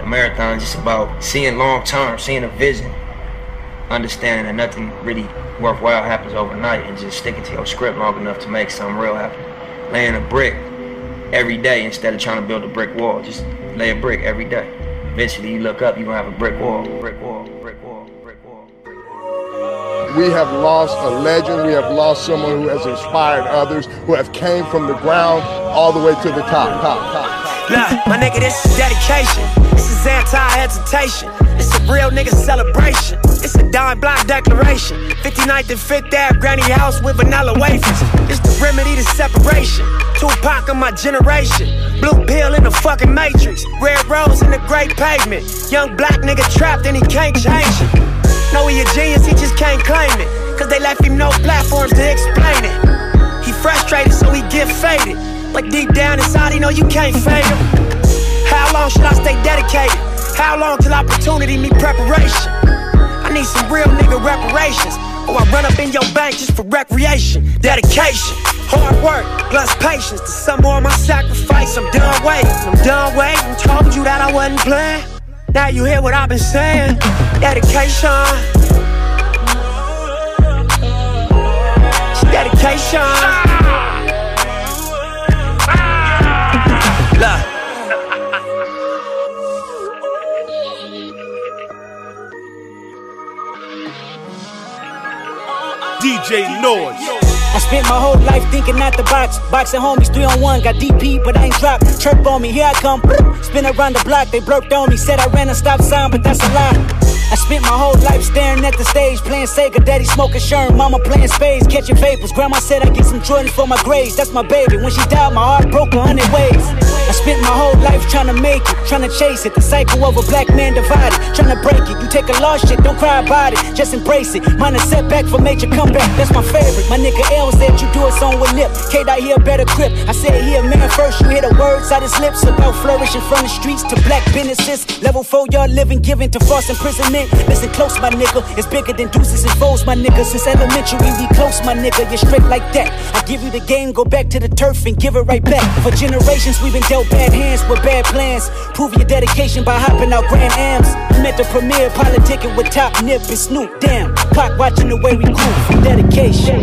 The marathon is just about seeing long term, seeing a vision, understanding that nothing really worthwhile happens overnight, and just sticking to your script long enough to make something real happen. Laying a brick every day instead of trying to build a brick wall. Just lay a brick every day. Eventually you look up, you're gonna have a brick wall, brick wall, brick wall, brick wall, brick wall. We have lost a legend. We have lost someone who has inspired others, who have came from the ground all the way to the top. Look, my nigga, this is dedication. This is anti-hesitation. This a real nigga celebration. It's a dime block declaration. 59th and 5th Ave, granny house with vanilla wafers. It's the remedy to separation. Tupac of my generation. Blue pill in the fucking matrix. Red rose in the great pavement. Young black nigga trapped and he can't change it. Know he a genius, he just can't claim it. Cause they left him no platforms to explain it. He frustrated so he get faded. But deep down inside he know you can't fade him. How long should I stay dedicated? How long till opportunity meet preparation? I need some real nigga reparations, or I run up in your bank just for recreation. Dedication, hard work, plus patience. To some more of my sacrifice, I'm done waiting. Told you that I wasn't playing. Now you hear what I've been saying. Dedication. Dedication. Look. DJ Noise. I spent my whole life thinking out the box. Boxing homies 3-on-1, got DP, but I ain't dropped. Chirp on me, here I come. Spin around the block, they blurted on me. Said I ran a stop sign, but that's a lie. I spent my whole life staring at the stage, playing Sega, daddy smoking Sherm, mama playing spades, catching vapors. Grandma said I'd get some Jordans for my grades. That's my baby. When she died, my heart broke 100 ways. I spent my whole life trying to make it, trying to chase it. The cycle of a black man divided, trying to break it. You take a lost shit, don't cry about it, just embrace it. Mine a setback for major comeback, that's my favorite. My nigga L said you do it song with Nip. K-Dot here better grip. I said he a man first, you hear the words out his lips about flourishing from the streets to black businesses. Level 4 y'all living, giving to false imprisonment. Listen close, my nigga, it's bigger than deuces and foes, my nigga. Since elementary we close, my nigga, you're straight like that. I give you the game, go back to the turf and give it right back. For generations we've been dealt bad hands with bad plans. Prove your dedication by hopping out Grand Ams. I'm at the premiere, politicking with Top Nip and Snoop. Damn, clock watching the way we grew from dedication.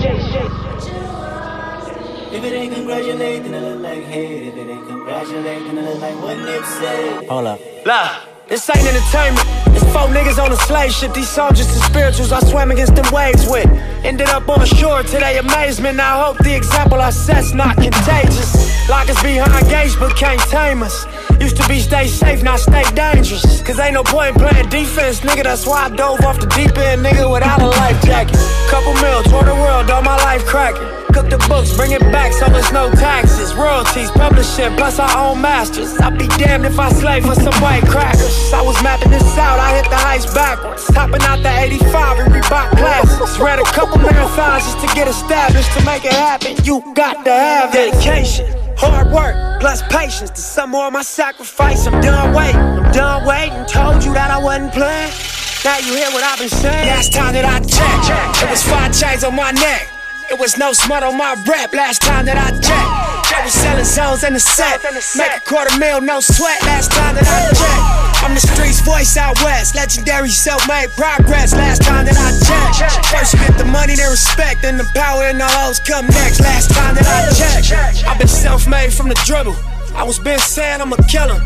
If it ain't congratulate, then I look like hate. If it ain't congratulate, then I look like what Nip said. Hold up. Look, this ain't entertainment. It's 4 niggas on a slave ship. These soldiers and spirituals I swam against them waves with. Ended up on shore to their amazement. I hope the example I set's not contagious. Lock us behind gates but can't tame us. Used to be stay safe, now stay dangerous. Cause ain't no point in playing defense, nigga. That's why I dove off the deep end, nigga, without a life jacket. Couple mil, tour the world, all my life cracking. Cook the books, bring it back so there's no taxes. Royalties, publishing, plus our own masters. I'd be damned if I slave for some white crackers. I was mapping this out, I hit the heights backwards. Topping out the 85 in Reebok classics. Ran a couple marathons just to get established. To make it happen, you got to have dedication, hard work, plus patience. To some more of my sacrifice, I'm done waiting. Told you that I wasn't playing. Now you hear what I've been saying. Last time that I checked, it was 5 chains on my neck. It was no smut on my rap last time that I checked. I was selling zones in the set. Make a $250,000, no sweat last time that I checked. I'm the streets voice out west. Legendary self-made progress last time that I checked. First you get the money, then respect, then the power and the hoes come next last time that I checked. I've been self-made from the dribble. I was been saying I'm a killer.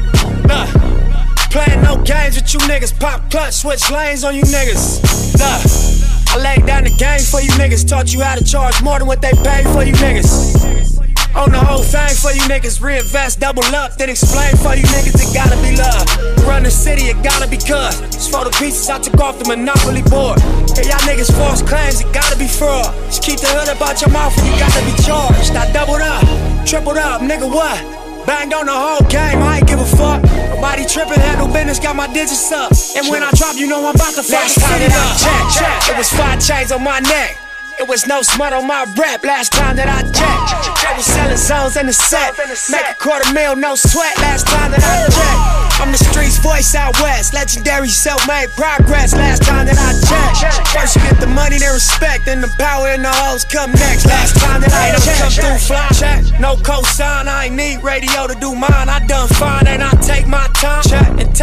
Playing no games with you niggas. Pop clutch, switch lanes on you niggas. I laid down the game for you niggas. Taught you how to charge more than what they pay for you niggas. Own the whole thing for you niggas. Reinvest, double up, then explain for you niggas. It gotta be love. Run the city, it gotta be cuz. It's for the pieces I took off the Monopoly board. Hey, y'all niggas false claims, it gotta be fraud. Just keep the hood up out your mouth and you gotta be charged. I doubled up, tripled up, nigga what? Banged on the whole game, I ain't give a fuck. Nobody trippin', handle business, got my digits up. And when I drop, you know I'm about to fuck the city up. Check. It was 5 chains on my neck. It was no smut on my rap last time that I checked. I was selling zones in the set. Make a $250,000, no sweat last time that I checked. I'm the streets voice out west. Legendary self-made progress last time that I checked. First you get the money, then respect, then the power and the hoes come next last time that I checked. Come through fly, check. No cosign, I ain't need radio to do mine. I done fine and I take my time and take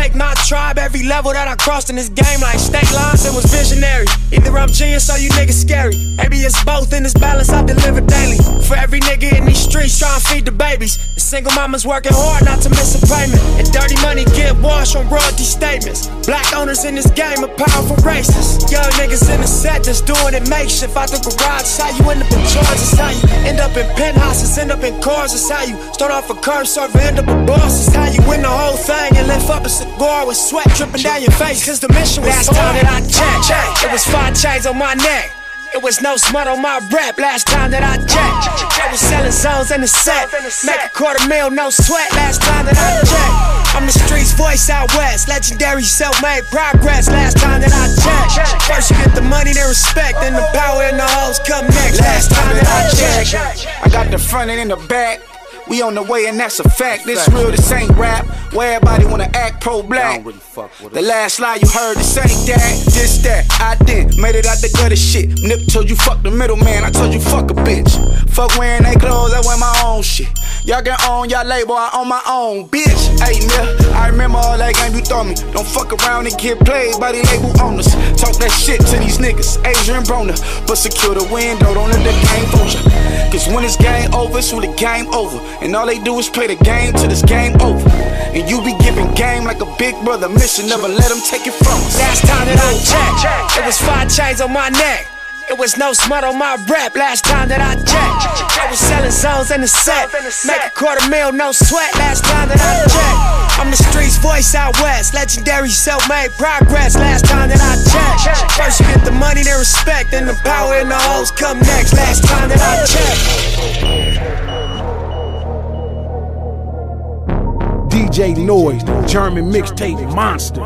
tribe, every level that I crossed in this game, like state lines, it was visionary. Either I'm genius or you niggas scary. Maybe it's both in this balance I deliver daily. For every nigga in these streets trying to feed the babies. The single mama's working hard not to miss a payment. And dirty money get washed on royalty statements. Black owners in this game are powerful racists. Young niggas in the set just doing it makeshift. Out the garage, it's how you end up in charges. How you end up in penthouses, end up in cars. It's how you start off a curb server, end up a boss. It's how you win the whole thing and lift up a cigar with sweat dripping down your face. Cause the mission was last time that I checked, it was 5 chains on my neck. It was no smut on my rap last time that I checked. I was selling zones in the set. Make $250,000, no sweat last time that I checked. I'm the streets voice out west. Legendary self-made progress last time that I checked. First you get the money, then respect. Then the power and the hoes come next. Last time that I checked. I got the front and in the back. We on the way and that's a fact. This real, this ain't rap. Where everybody wanna act pro-black. The last lie you heard, this ain't that. Just that, I did. Made it out the gutter shit. Nip told you fuck the middleman. I told you fuck a bitch. Fuck wearing they clothes, I wear my own shit. Y'all can own y'all label, I own my own, bitch. Hey, nigga, I remember all that game you throw me. Don't fuck around and get played by the label owners. Talk that shit to these niggas, Adrian Broner. But secure the window, don't let the game fool ya. Cause when it's game over, it's when the game over. And all they do is play the game till this game over. And you be giving game like a big brother mission. Never let them take it from us. Last time that I checked, it was 5 chains on my neck. It was no smut on my rap last time that I checked. I was selling zones in the set. Make $250,000, no sweat last time that I checked. I'm the streets voice out west. Legendary self-made progress last time that I checked. First you get the money, then respect. Then the power and the hoes come next last time that I checked. DJ Noise, the German mixtape monster.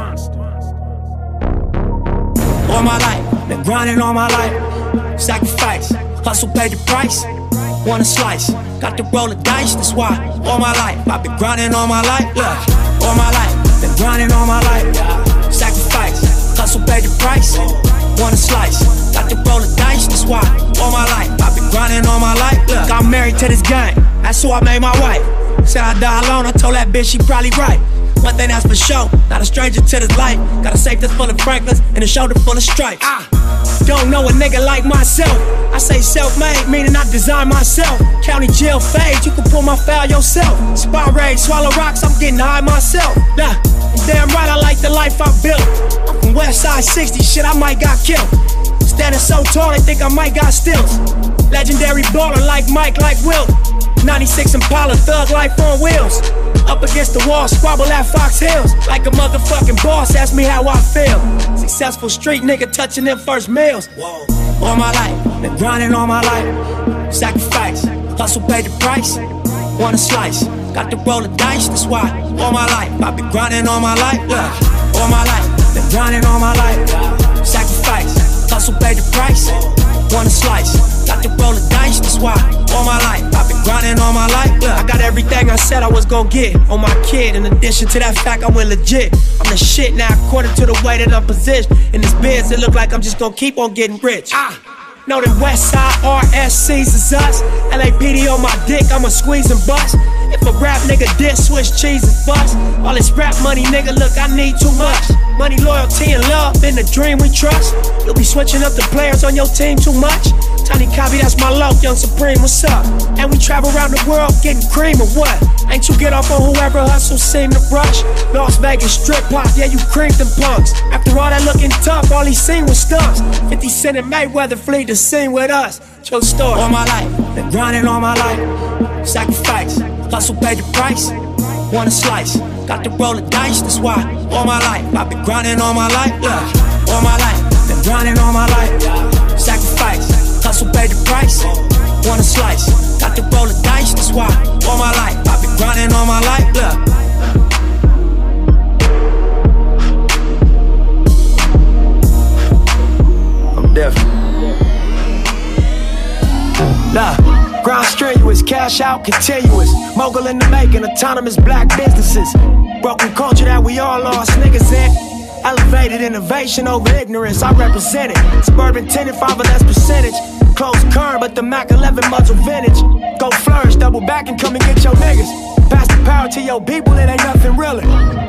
All my life, been grinding all my life. Sacrifice, hustle paid the price. Want a slice, got to roll the dice. That's why all my life I've been grinding all my life. Look, all my life, been grinding all my life. Sacrifice, hustle paid the price. Want a slice, got to roll the dice. That's why all my life I've been grinding all my life. Look, I'm married to this game. That's who I made my wife. Said I die alone. I told that bitch she probably right. One thing that's for sure, not a stranger to this life. Got a safe that's full of Franklins and a shoulder full of stripes. Don't know a nigga like myself. I say self-made, meaning I design myself. County jail fade, you can pull my foul yourself. Spy raid, swallow rocks, I'm getting high myself. Nah, damn right I like the life I built. I'm from Westside 60, shit I might got killed. Standing so tall, they think I might got stills. Legendary baller like Mike, like Wilt. 96 Impala, thug life on wheels. Up against the wall, squabble at Fox Hills. Like a motherfucking boss, ask me how I feel. Successful street nigga touching them first meals. All my life, been grinding all my life. Sacrifice, hustle paid the price. Want a slice, got to roll the dice. That's why all my life I've been grinding all my life. Look, all my life, been grinding all my life. Sacrifice, hustle paid the price. Want a slice, got to roll the dice. That's why all my life I've been grinding all my life. Look, I got everything I said I was gonna get on my kid. In addition to that fact, I went legit. I'm the shit now according to the way that I'm positioned. In this biz, it look like I'm just gonna keep on getting rich. Know that Westside RSCs is us. LAPD on my dick, I'ma squeeze and bust. If a rap nigga diss, switch cheese and bust. All this rap money, nigga, look, I need too much. Money, loyalty, and love, in the dream we trust. You'll be switching up the players on your team too much. Tiny Copy, that's my loc, Young Supreme, what's up? And we travel around the world getting cream or what? Ain't you get off on whoever hustle seem to rush? Las Vegas strip pop, yeah, you creamed them punks. After all that looking tough, all he seen was stunts. 50 Cent and Mayweather flee the scene with us. True story. All my life, been grinding all my life. Sacrifice, hustle paid the price. Want a slice, got to roll the dice. That's why all my life I've been grinding all my life. Look, all my life, been grinding all my life. Sacrifice, hustle paid the price. Want a slice, got to roll the dice. That's why all my life I've been grinding all my life. Look. Definitely. Nah, ground strenuous, cash out continuous. Mogul in the making, autonomous black businesses. Broken culture that we all lost niggas in. Elevated innovation over ignorance, I represent it. Suburban tenant, 5 or less percentage. Close current, but the Mac 11 muzzle vintage. Go flourish, double back and come and get your niggas. Pass the power to your people, it ain't nothing really.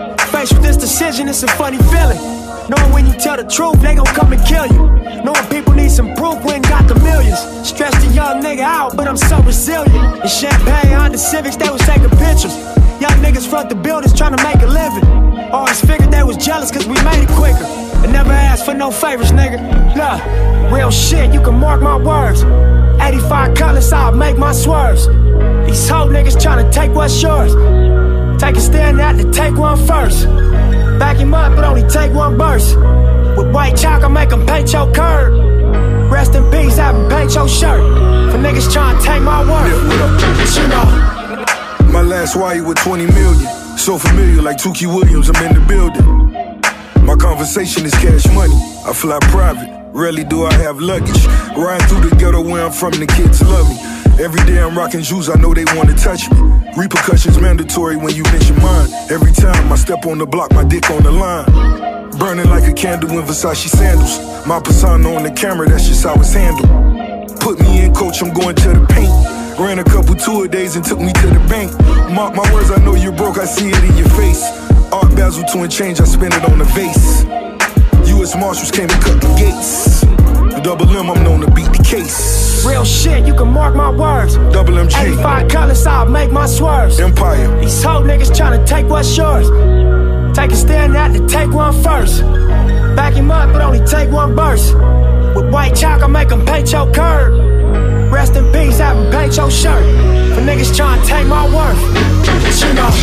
Faced with this decision, it's a funny feeling. Knowing when you tell the truth, they gon' come and kill you. Knowing people need some proof, we ain't got the millions. Stressed a young nigga out, but I'm so resilient. In Champagne, Honda Civics, they was taking pictures. Young niggas front the buildings trying to make a living. Always figured they was jealous cause we made it quicker. And never asked for no favors, nigga. Nah, real shit, you can mark my words. 85 colors, I'll make my swerves. These hoe niggas trying to take what's yours. Take a stand out to take one first. Back him up, but only take one burst. With white chalk, I make him paint your curb. Rest in peace, I haven't paint your shirt. For niggas trying to take my word. You know. My last wire with 20 million. So familiar like Tukey Williams, I'm in the building. My conversation is cash money. I fly private, rarely do I have luggage. Riding through the ghetto where I'm from, the kids love me. Every day I'm rocking shoes, I know they wanna touch me. Repercussions mandatory when you mention mine. Every time I step on the block, my dick on the line. Burning like a candle in Versace sandals. My persona on the camera, that's just how it's handled. Put me in, coach, I'm going to the paint. Ran a couple tour days and took me to the bank. Mark my words, I know you're broke, I see it in your face. Art Basel to and change, I spend it on the vase. U.S. Marshals came and cut the gates. Double M, I'm known to beat the case. Real shit, you can mark my words. Double MG. 85 colors, I'll make my swerves. Empire. These hoe niggas tryna take what's yours. Take a stand out to take one first. Back him up, but only take one burst. With white chalk, I make him paint your curb. Rest in peace, I haven't paint your shirt. For niggas tryna take my worth. You know.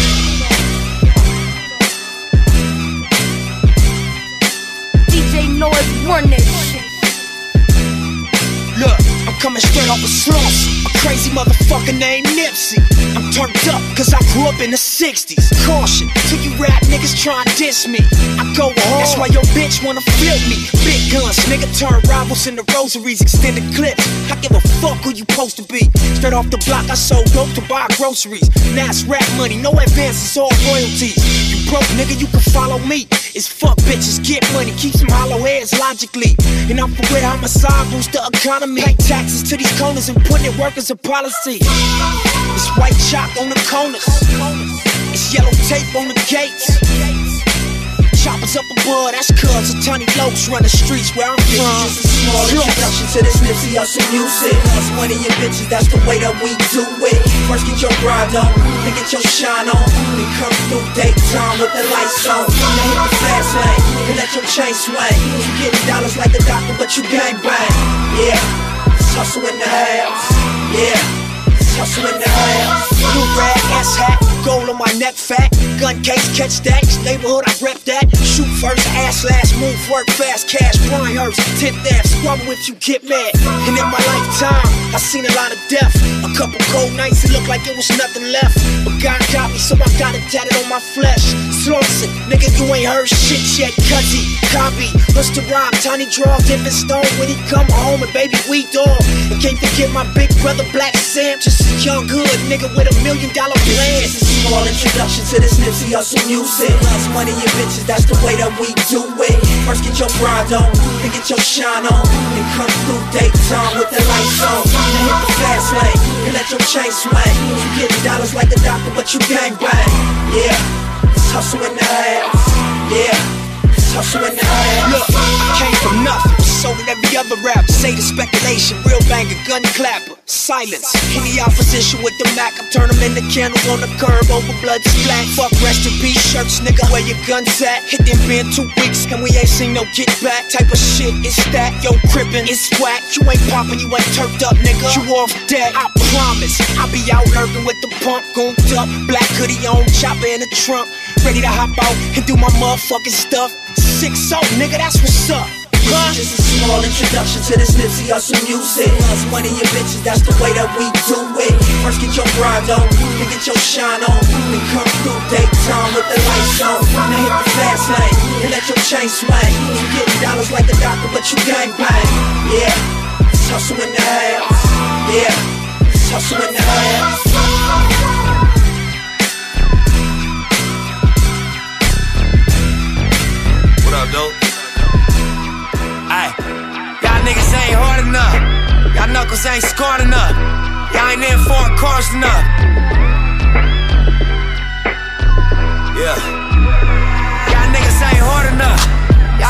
DJ Noise, run that shit. Look, I'm coming straight off a sloss. A crazy motherfucker named Nipsey. I'm turned up cause I grew up in the 60s. Caution, till you rap niggas try and diss me. I go hard, that's why your bitch wanna flip me. Big guns, nigga turn rivals into rosaries. Extended clips, I give a fuck who you supposed to be. Straight off the block, I sold dope to buy groceries. Now it's rap money, no advances, all royalties. You broke nigga, you can follow me. It's fuck bitches, get money, keep some hollow heads logically. And I'm for where homicide boost the economy. Pay taxes to these corners and put in work as a policy. It's white chalk on the corners. It's yellow tape on the gates. Choppers up above, that's cuz of Tony Lokes run the streets where I'm from. This is a small introduction to this Nipsey Hussle music. Us money and bitches, that's the way that we do it. First get your grind on, then get your shine on. Then come through daytime with the lights on. Then hit the fast lane, and let your chain swing. You getting dollars like the doctor, but you gang bang. Yeah, it's hustle in the house. Yeah, it's hustle in the house. Blue rag, ass hat, gold on my neck fat. Gun case, catch that. Neighborhood, I rep that. Shoot first, ass last, move, work fast, cash, Brian Hurst, tip that, squabble if you get mad. And in my lifetime, I seen a lot of death. A couple cold nights, it looked like it was nothing left. But God got me, so I got it tatted on my flesh. Slauson, nigga, you ain't heard shit yet. Cuzzy, copy, Busta Rob, Tiny Draw, Different Stone when he come home and baby we dog. And can't forget my big brother Black Sam, just a young hood nigga with $1 million plan. This is a small introduction to this Nipsey Hussle music. Us money and bitches, that's the way that we do it. First get your grind on, then get your shine on. Then come through daytime with the lights on. Then hit the fast lane, and let your chain swing. You getting dollars like the doctor, but you gang bang. Yeah, it's hustle in the house. Yeah, it's hustle in the house. Look, I came from nothing, sold it every other rap. Say the speculation, real banger, gun clapper. Silence, any opposition with the Mac, I turn them into candles on the curb over blood splat. Fuck rest in peace shirts, nigga, where your guns at? Hit them been 2 weeks and we ain't seen no get back. Type of shit is that, yo crippin', it's whack. You ain't poppin', you ain't turfed up, nigga. You off dead, I promise. I be out lurking with the pump, gooned up, black hoodie on, chopper in the trunk, ready to hop out and do my motherfucking stuff. 6-0, nigga, that's what's up. This is just a small introduction to this Nipsey Hussle music. Us money and bitches, that's the way that we do it. First get your grind on, then get your shine on. Then come through daytime with the lights on. Then hit the fast lane, and let your chain swing. You getting dollars like the doctor, but you gang bang. Yeah, it's hustle in the house. Yeah, it's hustle in the house. What up, dope? Ay, y'all niggas ain't hard enough. Y'all knuckles ain't scored enough. Y'all ain't in foreign cars enough. Yeah.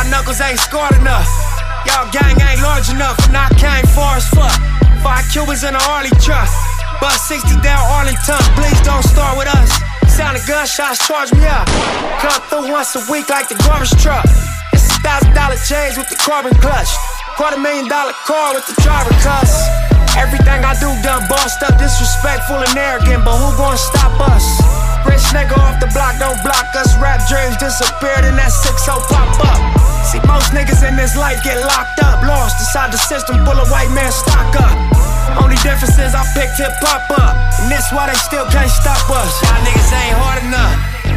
knuckles ain't scored enough. Y'all gang ain't large enough, and I came far as fuck. 5 Cubans in a Harley truck. Bust 60 down Arlington, please don't start with us. Sound of gunshots, charge me up. Come through once a week like the garbage truck. It's $1,000 chains with the carbon clutch. $250,000 car with the driver cuss. Everything I do done bossed up, disrespectful and arrogant, but who gon' stop us? Rich nigga off the block, don't block us. Rap dreams disappeared and that 6-0 pop up. See, most niggas in this life get locked up, lost inside the system, full of white man stock up. Only difference is I picked hip-hop up, and this why they still can't stop us. Y'all niggas ain't hard enough.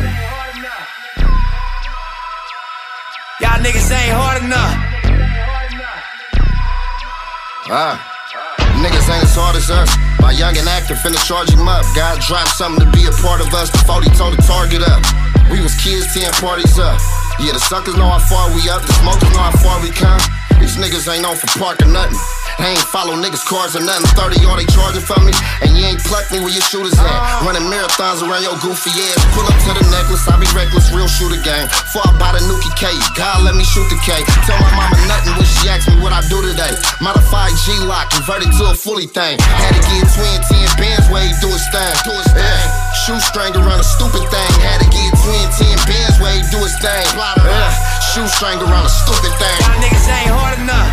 Y'all niggas ain't hard enough. Niggas ain't as hard as us. My youngin' actor finna charge him up. God dropped something to be a part of us before he told the target up. We was kids teeing parties up. Yeah, the suckers know how far we up, the smokers know how far we come. These niggas ain't known for parking nothing. They ain't follow niggas' cars or nothing. 30 all they charging for me, and you ain't plucked me where your shooters at. Running marathons around your goofy ass. Pull up to the necklace, I be reckless, real shooter gang. Before I buy the Nuki K, God let me shoot the K. Tell my mama nothing when she ask me what I do today. Modified G-Lock, converted to a fully thing. Had to get twin 10 bands where he do his thing. Shoestring around a stupid thing. Had to get twin 10 bands where he do his thing. Shoestring around a stupid thing. Y'all niggas ain't hard enough.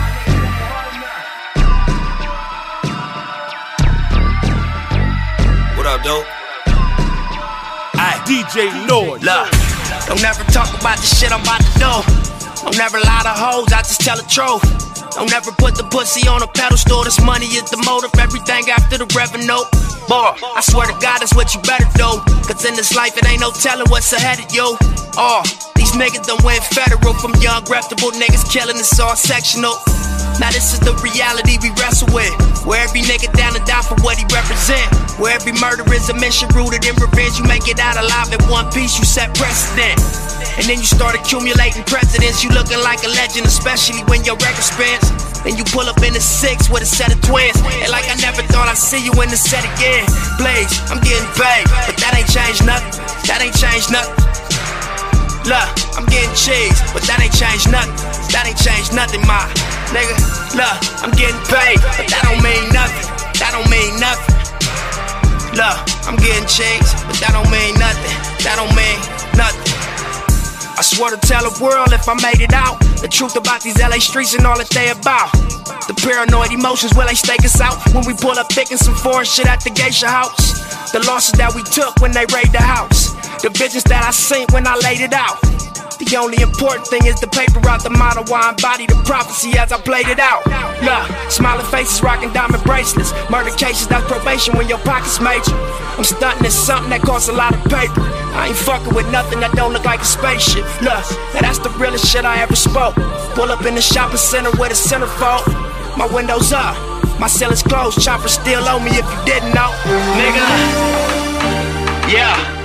What up, dope? Aye. DJ Noise. Look, don't never talk about the shit I'm about to do. Don't never lie to hoes, I just tell the truth. Don't never put the pussy on a pedestal. This money is the motive, everything after the revenue. Boy, I swear to God, that's what you better do. Cause in this life, it ain't no telling what's ahead of you. These niggas done went federal. From young, reputable niggas killing, it's all sectional. Now this is the reality we wrestle with, where every nigga down and down for what he represent, where every murder is a mission rooted in revenge. You make it out alive in one piece, you set precedent. And then you start accumulating presidents. You looking like a legend, especially when your record spins. Then you pull up in the 6 with a set of twins, and like I never thought I'd see you in the set again. Blaze, I'm getting paid, but that ain't changed nothing. That ain't changed nothing. Look, I'm getting cheese, but that ain't changed nothing. That ain't changed nothing, my nigga. Look, I'm getting paid, but that don't mean nothing. That don't mean nothing. Look, I'm getting cheese, but that don't mean nothing. That don't mean nothing. I swear to tell the world if I made it out, the truth about these LA streets and all that they about. The paranoid emotions, will they stake us out when we pull up thick in some foreign shit at the geisha house? The losses that we took when they raided the house, the bitches that I seen when I laid it out. The only important thing is the paper out the model, why I embody the prophecy as I played it out. Look, smiling faces, rocking diamond bracelets. Murder cases, that's probation when your pockets major. I'm stunting at something that costs a lot of paper. I ain't fucking with nothing that don't look like a spaceship. Look, now that's the realest shit I ever spoke. Pull up in the shopping center with a centerfold. My window's up, my ceiling's closed. Chopper still on me if you didn't know, nigga. Yeah.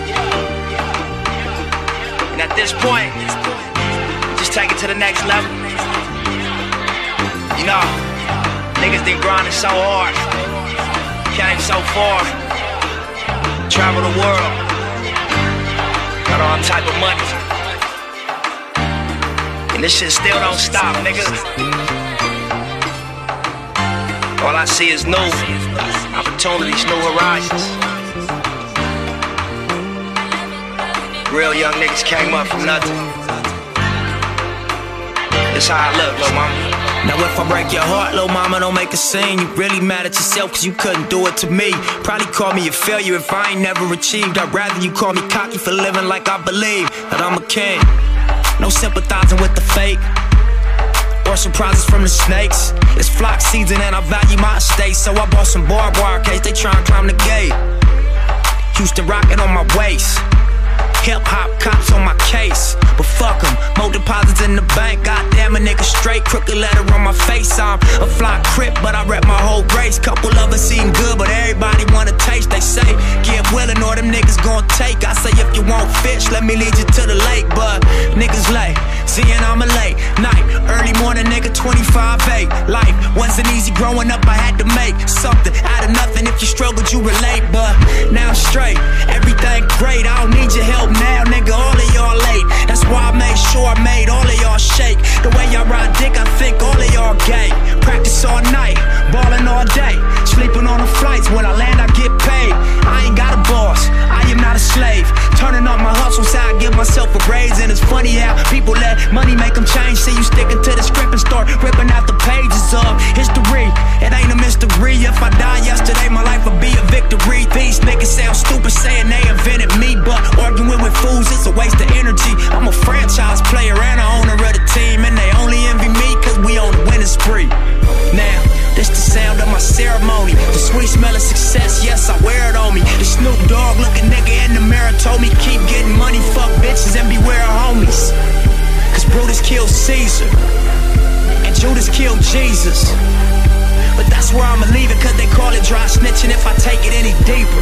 And at this point, just take it to the next level. You know, niggas been grinding so hard, came so far, travel the world, got all type of money, and this shit still don't stop, nigga. All I see is new opportunities, new horizons. Real young niggas came up from nothing. That's how I look, lil' mama. Now if I break your heart, lil' mama, don't make a scene. You really mad at yourself cause you couldn't do it to me. Probably call me a failure if I ain't never achieved. I'd rather you call me cocky for living like I believe that I'm a king. No sympathizing with the fake or surprises from the snakes. It's flock season and I value my estate, so I bought some barbed wire case they try and climb the gate. Houston rocket on my waist, hip-hop cops on my case, but fuck them, more deposits in the bank. Goddamn, a nigga straight, crooked letter on my face. I'm a fly crip, but I rep my whole race. Couple of us eating good, but everybody wanna taste. They say, give willing or them niggas gon' take. I say, if you want fish, let me lead you to the lake. But niggas late, seeing I'm a late night, early morning nigga, 25-8. Life wasn't easy growing up, I had to make something out of nothing. If you struggled, you relate, but now I'm straight, everything great. I don't need your help now, nigga, all of y'all late. That's why I made sure I made all of y'all shake. The myself a raise, and it's funny how people let money make them change. See you sticking to the script and start ripping out the pages of history. It ain't a mystery. If I die yesterday, my life would be a victory. These niggas sound stupid saying they invented me, but arguing with fools, it's a waste of energy. I'm a franchise player and a owner of the team, and they only envy me cause we on the winning spree. Now, this the sound of my ceremony, the sweet smell of success, yes, I wear it on me. The Snoop Dogg looking nigga in the mirror told me keep getting money, fuck bitches, and beware of homies. Cause Brutus killed Caesar, and Judas killed Jesus. But that's where I'ma leave it, cause they call it dry snitching if I take it any deeper.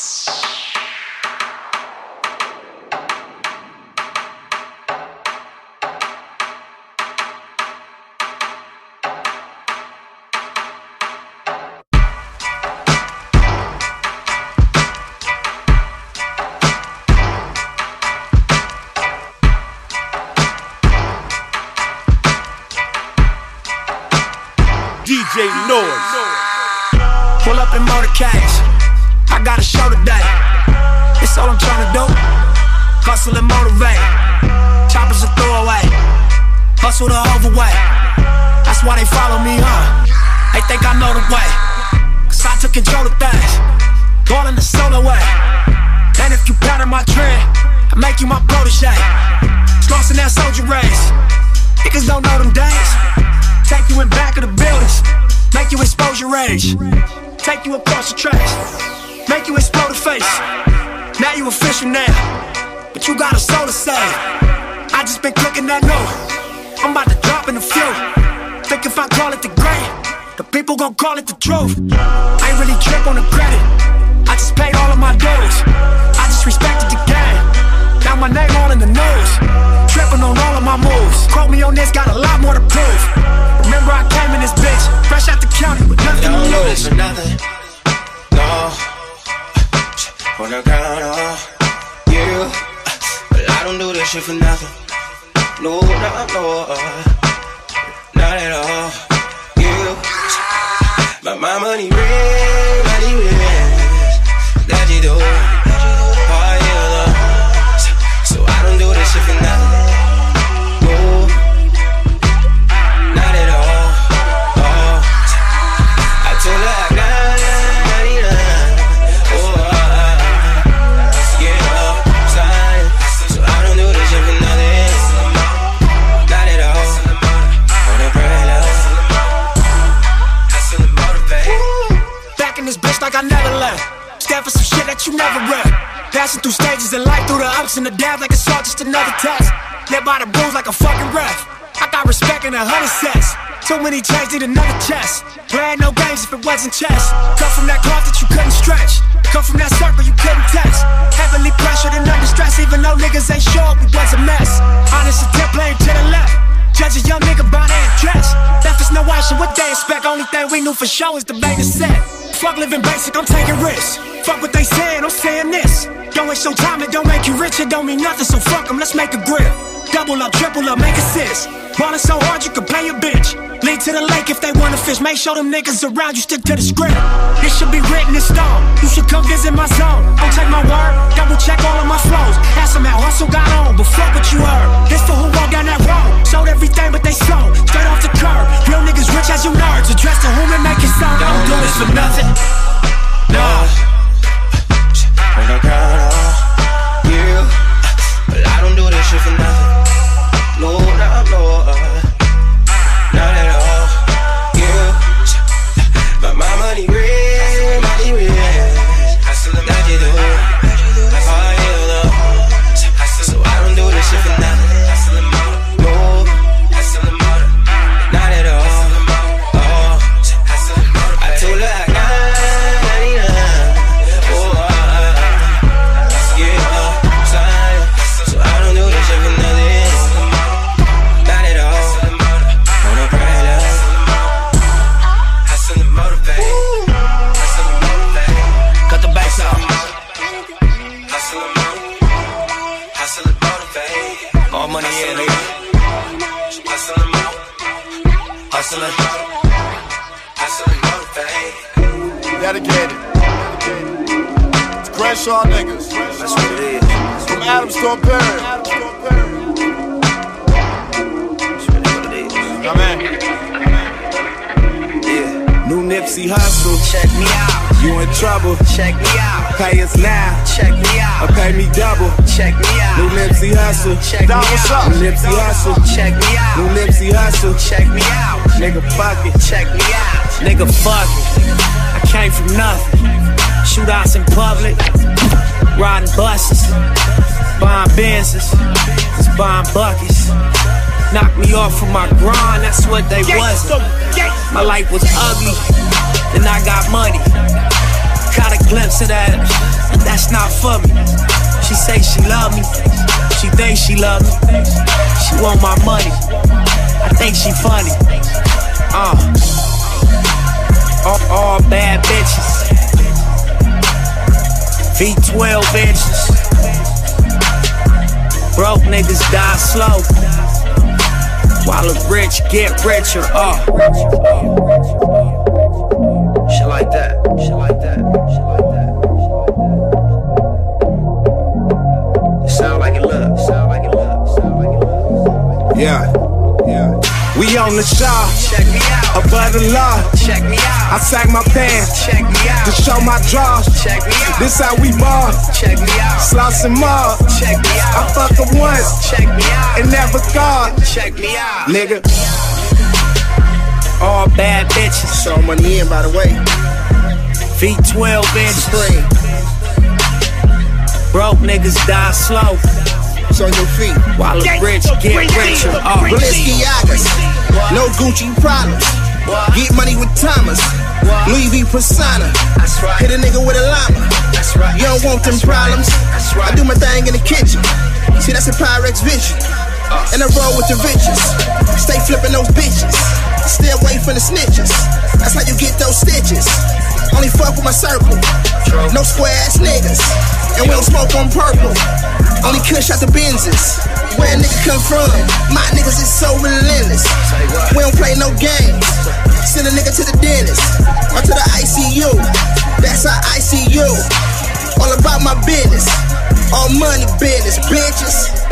DJ Noise. Pull up in motorcades, I got a show today. It's all I'm trying to do. Hustle and motivate. Choppers a throwaway. Hustle the overweight. That's why they follow me, huh? They think I know the way. Cause I took control of things. Ballin' the solo way. And if you pattern my trend, I make you my protege. Crossing that soldier race. Niggas don't know them days. Take you in back of the buildings, make you expose your rage. Take you across the tracks, make you explode the face. Now you official now, but you got a soul to save. I just been cooking that note, I'm about to drop in a few. Think if I call it the great, the people gon' call it the truth. I ain't really trip on the credit, I just paid all of my dues. I just respected the game, now my name all in the news. Tripping on all of my moves, quote me on this, got a lot more to prove. Remember I came in this bitch, fresh out the county with nothing to lose. Don't do this for nothing, no. Wanna count on you, but I don't do this shit for nothing. No, no, not at all. You, but my money real, that you do. Oh, you love, so I don't do this shit for nothing. No. Not at all, oh. I told her I got 99, oh, yeah, sign. So I don't do this shit for nothing. Not at all, on the brand hustle and motivate. Back in this bitch like I never left. Stand for some shit that you never read. Passing through stages in life, through the ups and the downs, like it's all just another test. Live by the rules like a fucking ref. I got respect in 100 sets. Too many chains need another chest. Playing no games if it wasn't chess. Come from that cloth that you couldn't stretch. Come from that circle you couldn't test. Heavily pressured and under stress, even though niggas ain't sure we was a mess. Honest attempt playing to the left. Judge a young nigga by their dress. Left is no option, what they expect. Only thing we knew for sure is the bait is set. Fuck living basic, I'm taking risks. Fuck what they saying, I'm saying this. Don't waste your time, it don't make you rich, it don't mean nothing. So fuck them, let's make a grip. Double up, triple up, make assists. Ballin' so hard you can play a bitch. Lead to the lake if they wanna fish. Make sure them niggas around you stick to the script. This should be written in stone. You should come visit my zone. Don't take my word, double check all of my flows. Ask them how hustle got on, but fuck what you heard. This for who walked down that road. Showed everything but they sold. Straight off the curb. Real niggas rich as you nerds. Address to whom and make it sound. I don't do this for nothing. No. When I count on you, but I don't do this shit for nothing. No, no, not at all. You, but my money real, that you do. Oh, you love, so I don't do this shit for nothing. No, not at all. Oh, I told her I got 99. Oh, yeah, sign. So I don't do this shit for nothing. Not at all. On a brand love. Hustle and motivate. Hustle and motivate. Cut the bass off. Hustle and motivate. Hustle and motivate. All money in it. Hustle and motivate. Hustle and motivate. Dedicated. It's Crenshaw niggas. That's what it is. From Adams to a parent. Come in. Yeah. New Nipsey Hussle. Check me out. You in trouble. Check me out. Pay us now. Check me out. Or pay me double. Check me out. New Nipsey Hussle. Check me out. New Nipsey Hussle. Check me out. New Nipsey Hussle. Check me out. Nigga, fuck it. Check me out. Nigga, fuck it. I came from nothing. Shootouts in public. Riding buses. Buying Benzes. Buying buckets. Knocked me off from my grind, that's what they was. My life was ugly, then I got money. Caught a glimpse of that, but that's not for me. She say she love me, she think she love me. She want my money, I think she funny. All bad bitches. V12 inches. Broke niggas die slow, while the rich get richer. Shit like that. Shit like that. Shit like that. It sound like it love. Sound like it love. Sound like it love. Yeah. We on the shaw. Check me out. Above the law. Check me out. I sag my pants. Check me out. To show my draws. Check me out. This how we ball. Check me out. Sloss and mob. Check me out. I fuck her once. Check me out. And never God. Check me out. Nigga. All bad bitches. So money in, by the way. V12 inches. Broke niggas die slow. It's on your feet. While the rich get richer. Balenciagas. No Gucci problems. Get money with Thomas. Louis V persona. Hit a nigga with a llama. You don't want them problems. I do my thing in the kitchen. See, that's a Pyrex vision. And I roll with the riches. Stay flipping those bitches. Stay away from the snitches. That's how you get those stitches. Only fuck with my circle. No square ass niggas. And we don't smoke on purple. Only kush out the Benzes. Where a nigga come from? My niggas is so relentless. We don't play no games. Send a nigga to the dentist or to the ICU. That's our ICU. All about my business. All money business, bitches.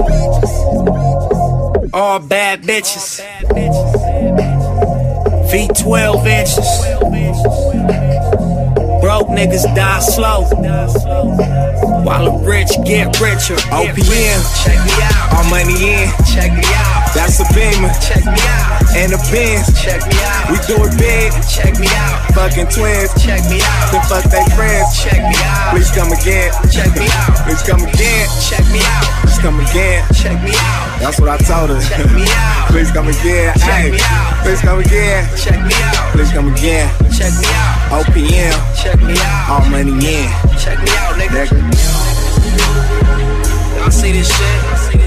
All bad bitches. V12 inches. Broke niggas die slow, while the rich get richer. OPM. Check me out. All money in. Check me out. That's a Beamer. Check me out. And a Benz. Check me out. We do it big. Check me out. Fucking twins. Check me out. Then fuck they friends. Check me out. Please come again. Check me out. Please come again. Check me out. Please come again. Check me out. That's what I told her. Check me out. Please come again. Check me out. Please come again. Check me out. Please come again. Check me out. OPM. Check me out. All money in. Check me out, nigga. Y'all see this shit?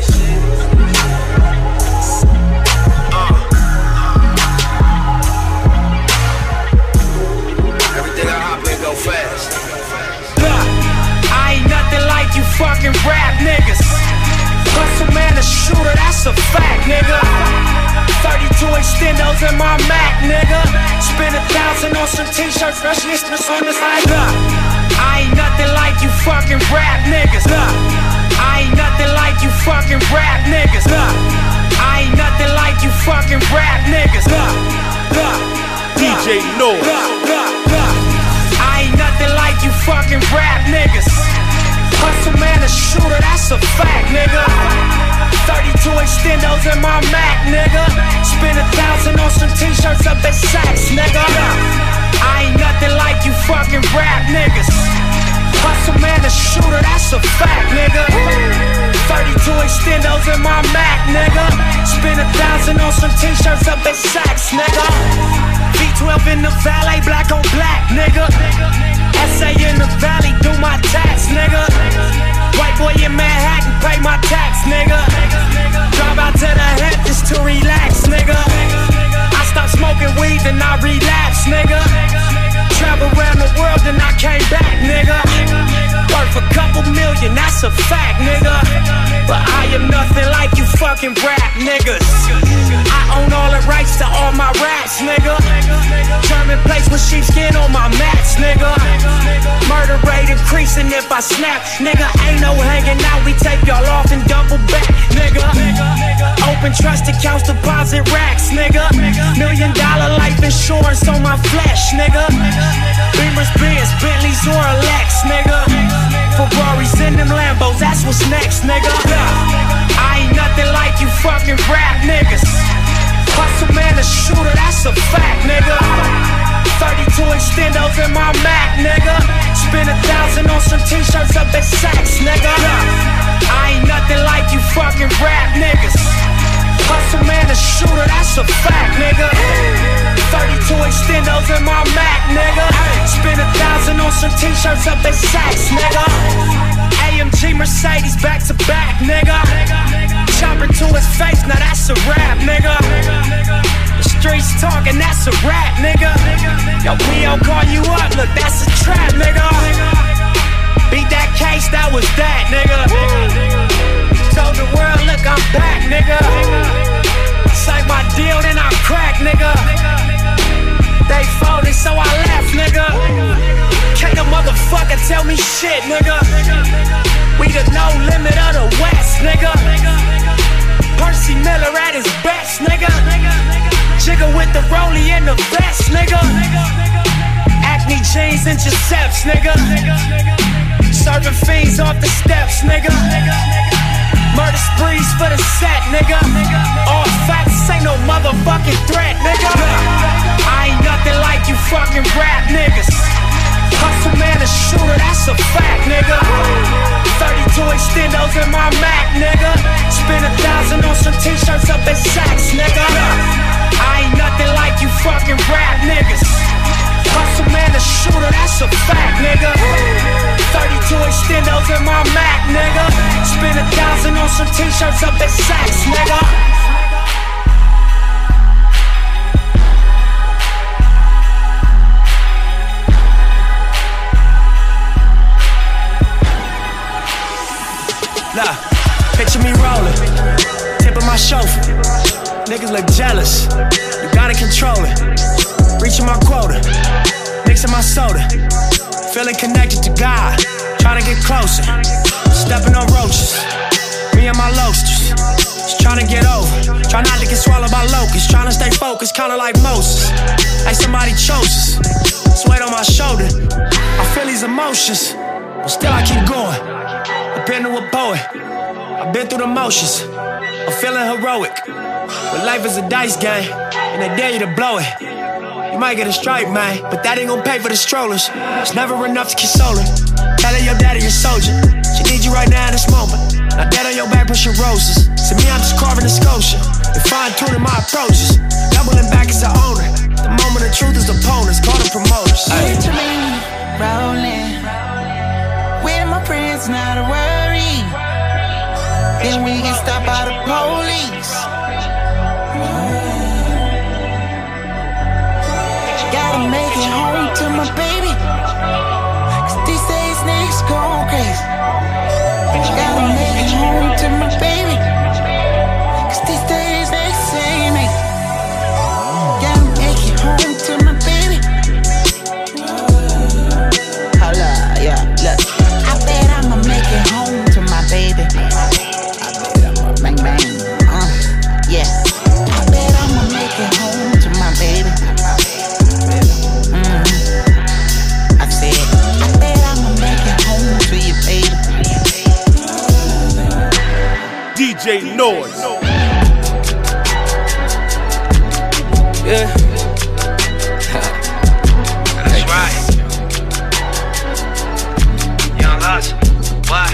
Everything I hop in go fast. Look, I ain't nothing like you fucking rap niggas. Hustle man, a shooter, that's a fact, nigga. 32 extendos in my Mac, nigga. Spend 1,000 on some t-shirts, fresh listeners on this side. Look, I ain't nothing like you fucking rap niggas. Look, I ain't nothing like you fucking rap niggas. Look, I ain't nothing like you fucking rap niggas. Look, DJ Noise. Look, I ain't nothing like you fucking rap niggas. Hustle man, a shooter, that's a fact, nigga. 32 extendos in my Mac, nigga. Spend 1,000 on some t-shirts up at Saks, nigga. I ain't nothing like you fucking rap niggas. Hustle man, a shooter, that's a fact, nigga. 32 extendos in my Mac, nigga. Spend 1,000 on some t-shirts up at Saks, nigga. V12 in the valet, black on black, nigga. SA in the valley, do my tax, nigga. White boy in Manhattan, pay my tax, nigga. Drive out to the head just to relax, nigga. I stopped smoking weed, then I relapsed, nigga. Travel around the world, then I came back, nigga. Work worth a couple million, that's a fact, nigga. But I am nothing like you fucking rap niggas. I own all the rights to all my raps, nigga. German plates with sheepskin on my mats, nigga. Murder rate increasing if I snap, nigga. Ain't no hanging out, we take y'all off and double back, nigga. Open trust accounts, deposit racks, nigga. $1 million life insurance on my flesh, nigga. Beamers, Benz, Bentleys, or a Lex, nigga. Ferraris in them Lambos, that's what's next, nigga. I ain't nothing like you fucking rap niggas. Hustle man, a shooter, that's a fact, nigga. 32 extendos in my Mac, nigga. Spend 1,000 on some t-shirts up at Saks, nigga. I ain't nothing like you fucking rap niggas. Hustle man, a shooter, that's a fact, nigga. 32 extendos in my Mac, nigga. Spend 1,000 on some t-shirts up at Saks, nigga. AMG Mercedes back to back, nigga. Chopper to his face, now that's a rap, nigga. The streets talking, that's a rap, nigga. Yo, P.O. call you up, look, that's a trap, nigga. Beat that case, that was that, nigga. Told the world, look, I'm back, nigga. Signed my deal, then I crack, nigga. They folded, so I left, nigga. Can't a motherfucker tell me shit, nigga. We the no limit of the West, nigga. Percy Miller at his best, nigga. Jigger with the rollie and the vest, nigga. Acne jeans and Giuseppe's, nigga. Serving fiends off the steps, nigga. Murder sprees for the set, nigga. All facts ain't no motherfucking threat, nigga. I ain't nothing like you fucking rap niggas. Hustle man, a shooter, that's a fact, nigga. 32 extendos in my Mac, nigga. Spend 1,000 on some t-shirts up at Saks, nigga. I ain't nothing like you fucking rap niggas. Hustle man, a shooter, that's a fact, nigga. 32 extendos in my Mac, nigga. Spend 1,000 on some t-shirts up at Saks, nigga. Nah, picture me rolling, tip of my chauffeur. Niggas look jealous, you gotta control it. Reaching my quota, mixing my soda. Feeling connected to God, trying to get closer. Stepping on roaches, me and my loasters. Just trying to get over, try not to get swallowed by locusts. Trying to stay focused, kinda like Moses. Like somebody chose us, it's weight on my shoulder. I feel these emotions, but still I keep going. I've been to a poet, I've been through the motions. I'm feeling heroic, but life is a dice game, and they dare you to blow it. You might get a stripe, man, but that ain't gon' pay for the strollers. It's never enough to console her. Tell her your daddy a soldier, she needs you right now in this moment. Now dead on your back pushing roses. To me, I'm just carving a sculpture and fine-tuning my approaches. Doubling back as the owner. The moment of truth is opponents, call them promoters. Picture me rolling with my friends, not a worry. Then we get stopped by the police. Gotta make it home to my baby, 'cause these days niggas going crazy. Gotta make it home to my baby, 'cause these days niggas say me. Gotta make it home to my baby. Holla, yeah, look. I bet I'ma make it home to my baby. I bet I'ma bang bang, yeah. I bet I'ma make it home to my baby. I said, I bet I'ma make it home to you, baby. DJ Noise. Yeah. That's right. Young Hustle. What?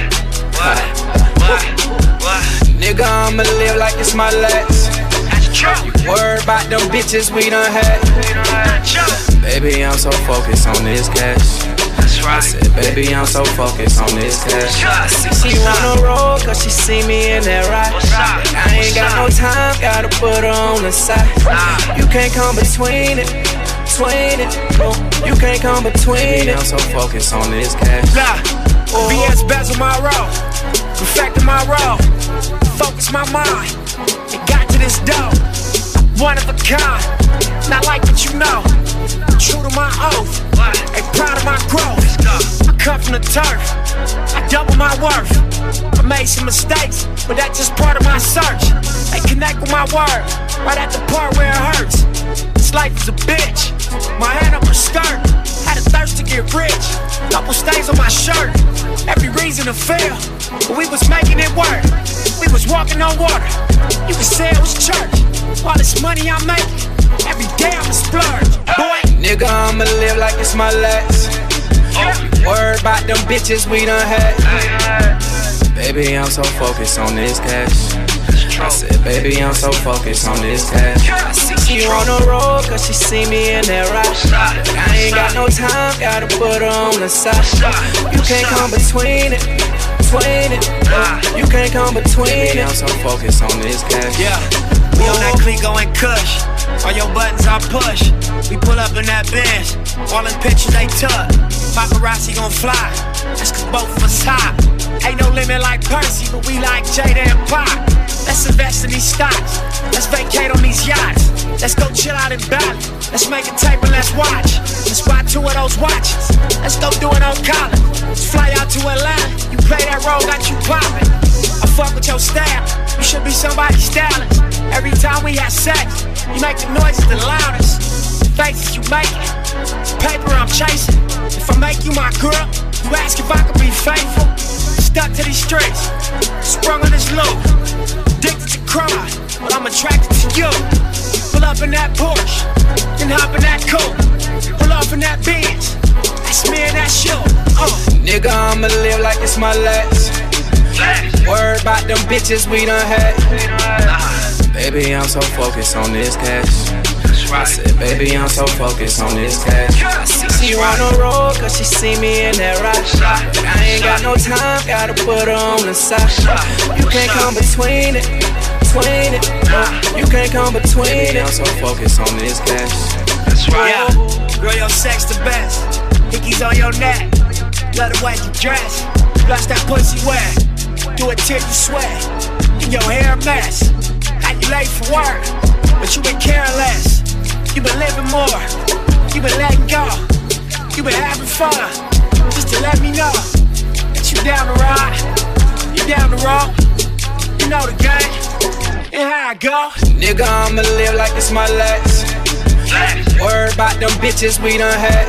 Nigga, I'ma live like it's my last. Worry about them bitches we done had. Baby, I'm so focused on this cash. That's right. I said, baby, I'm so focused on this cash. She wanna roll cause she see me in that ride. I ain't got no time, gotta put her on the side. You can't come between it. No, you can't come between it. I'm so focused on this cash. VS bezel my role, perfecting my role, focus my mind. It got to this dough, one of a kind, not like what you know. True to my oath, ain't proud of my growth. I come from the turf, I double my worth. I made some mistakes, but that's just part of my search. They connect with my word, right at the part where it hurts. This life is a bitch, my hand up her skirt. Had a thirst to get rich, couple stains on my shirt. Every reason to fail, but we was making it work. We was walking on water, you could say it was church. All this money I'm making, every day I'm a splurge. Boy, nigga, I'ma live like it's my last. Worried about them bitches we done had. Baby, I'm so focused on this cash. I said, baby, I'm so focused on this cash. She on the road cause she see me in that ride. I ain't got no time, gotta put her on the side. You can't come between it, you can't come between it. I'm so focused on this cash. Yeah, we on that clique going kush. All your buttons I push. We pull up in that Benz, all them pictures they took. Paparazzi gon' fly, that's cause both of us hot. Ain't no limit like Percy, but we like Jada and Pop. Let's invest in these stocks, let's vacate on these yachts. Let's go chill out in Bali, let's make a tape and let's watch. Let's buy 2 of those watches, let's go do it on college. Let's fly out to Atlanta, you play that role, got you poppin'. I fuck with your style, you should be somebody's stylist. Every time we have sex, you make the noises the loudest. Faces you making, paper I'm chasing. If I make you my girl, you ask if I could be faithful. Stuck to these streets, sprung on this loop. Addicted to crime, but I'm attracted to you. Pull up in that Porsche, then hop in that coupe. Pull off in that Benz, that's me and that's you. Nigga, I'ma live like it's my last. Worried about them bitches we done had. Baby, I'm so focused on this cash. I said, baby, I'm so focused on this cash. She on the road cause she see me in that ride. I ain't got no time, gotta put her on the side. You can't come between it, you can't come between it. I'm so focused on this cash. That's right. Yeah, girl, your sex the best. Hickeys on your neck, love the way you dress. Plus that pussy wet, do it till you sweat. And your hair a mess. How you late for work, but you been caring less. You been living more, you been letting go. You been having fun, just to let me know that you down to ride, you down the road. You know the game, and how I go. Nigga, I'ma live like it's my last. Worried about them bitches we done had.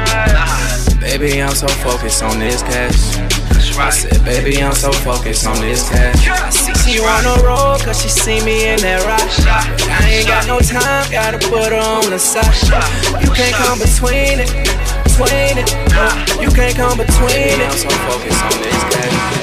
Baby, I'm so focused on this cash. I said, baby, I'm so focused on this cash. She on the road cause she see me in that ride. I ain't got no time, gotta put her on the side. You can't come between it, you can't come between it. I'm so focused on this cash.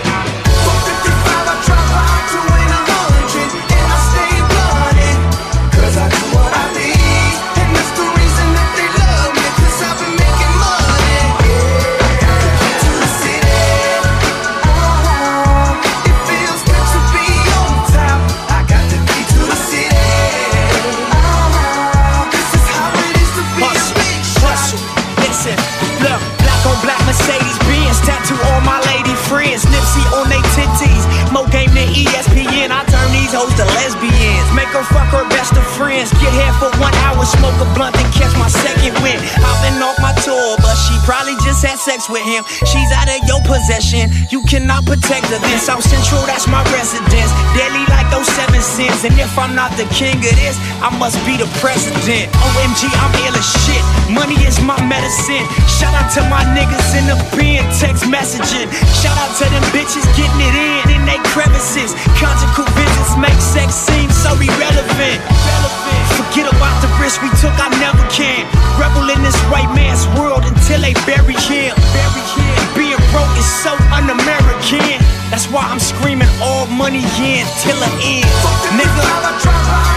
ESPN, I turn these hoes to lesbians. Make her fuck her best of friends. Get here for 1 hour, smoke a blunt, and catch my second win. Hopping off my tour, but she probably just had sex with him. She's out of your possession, you cannot protect her. Then South Central, that's my residence. Deadly like those 7 sins. And if I'm not the king of this, I must be the president. OMG, I'm ill as shit. Money is my medicine. Shout out to my niggas in the pen, text messaging. Shout out to them bitches getting it in they crevices. Conjugal visits make sex seem so irrelevant. Forget about the risk we took, I never can. Rebel in this white man's world until they bury him. Being broke is so un-American. That's why I'm screaming all money in till the end. Nigga,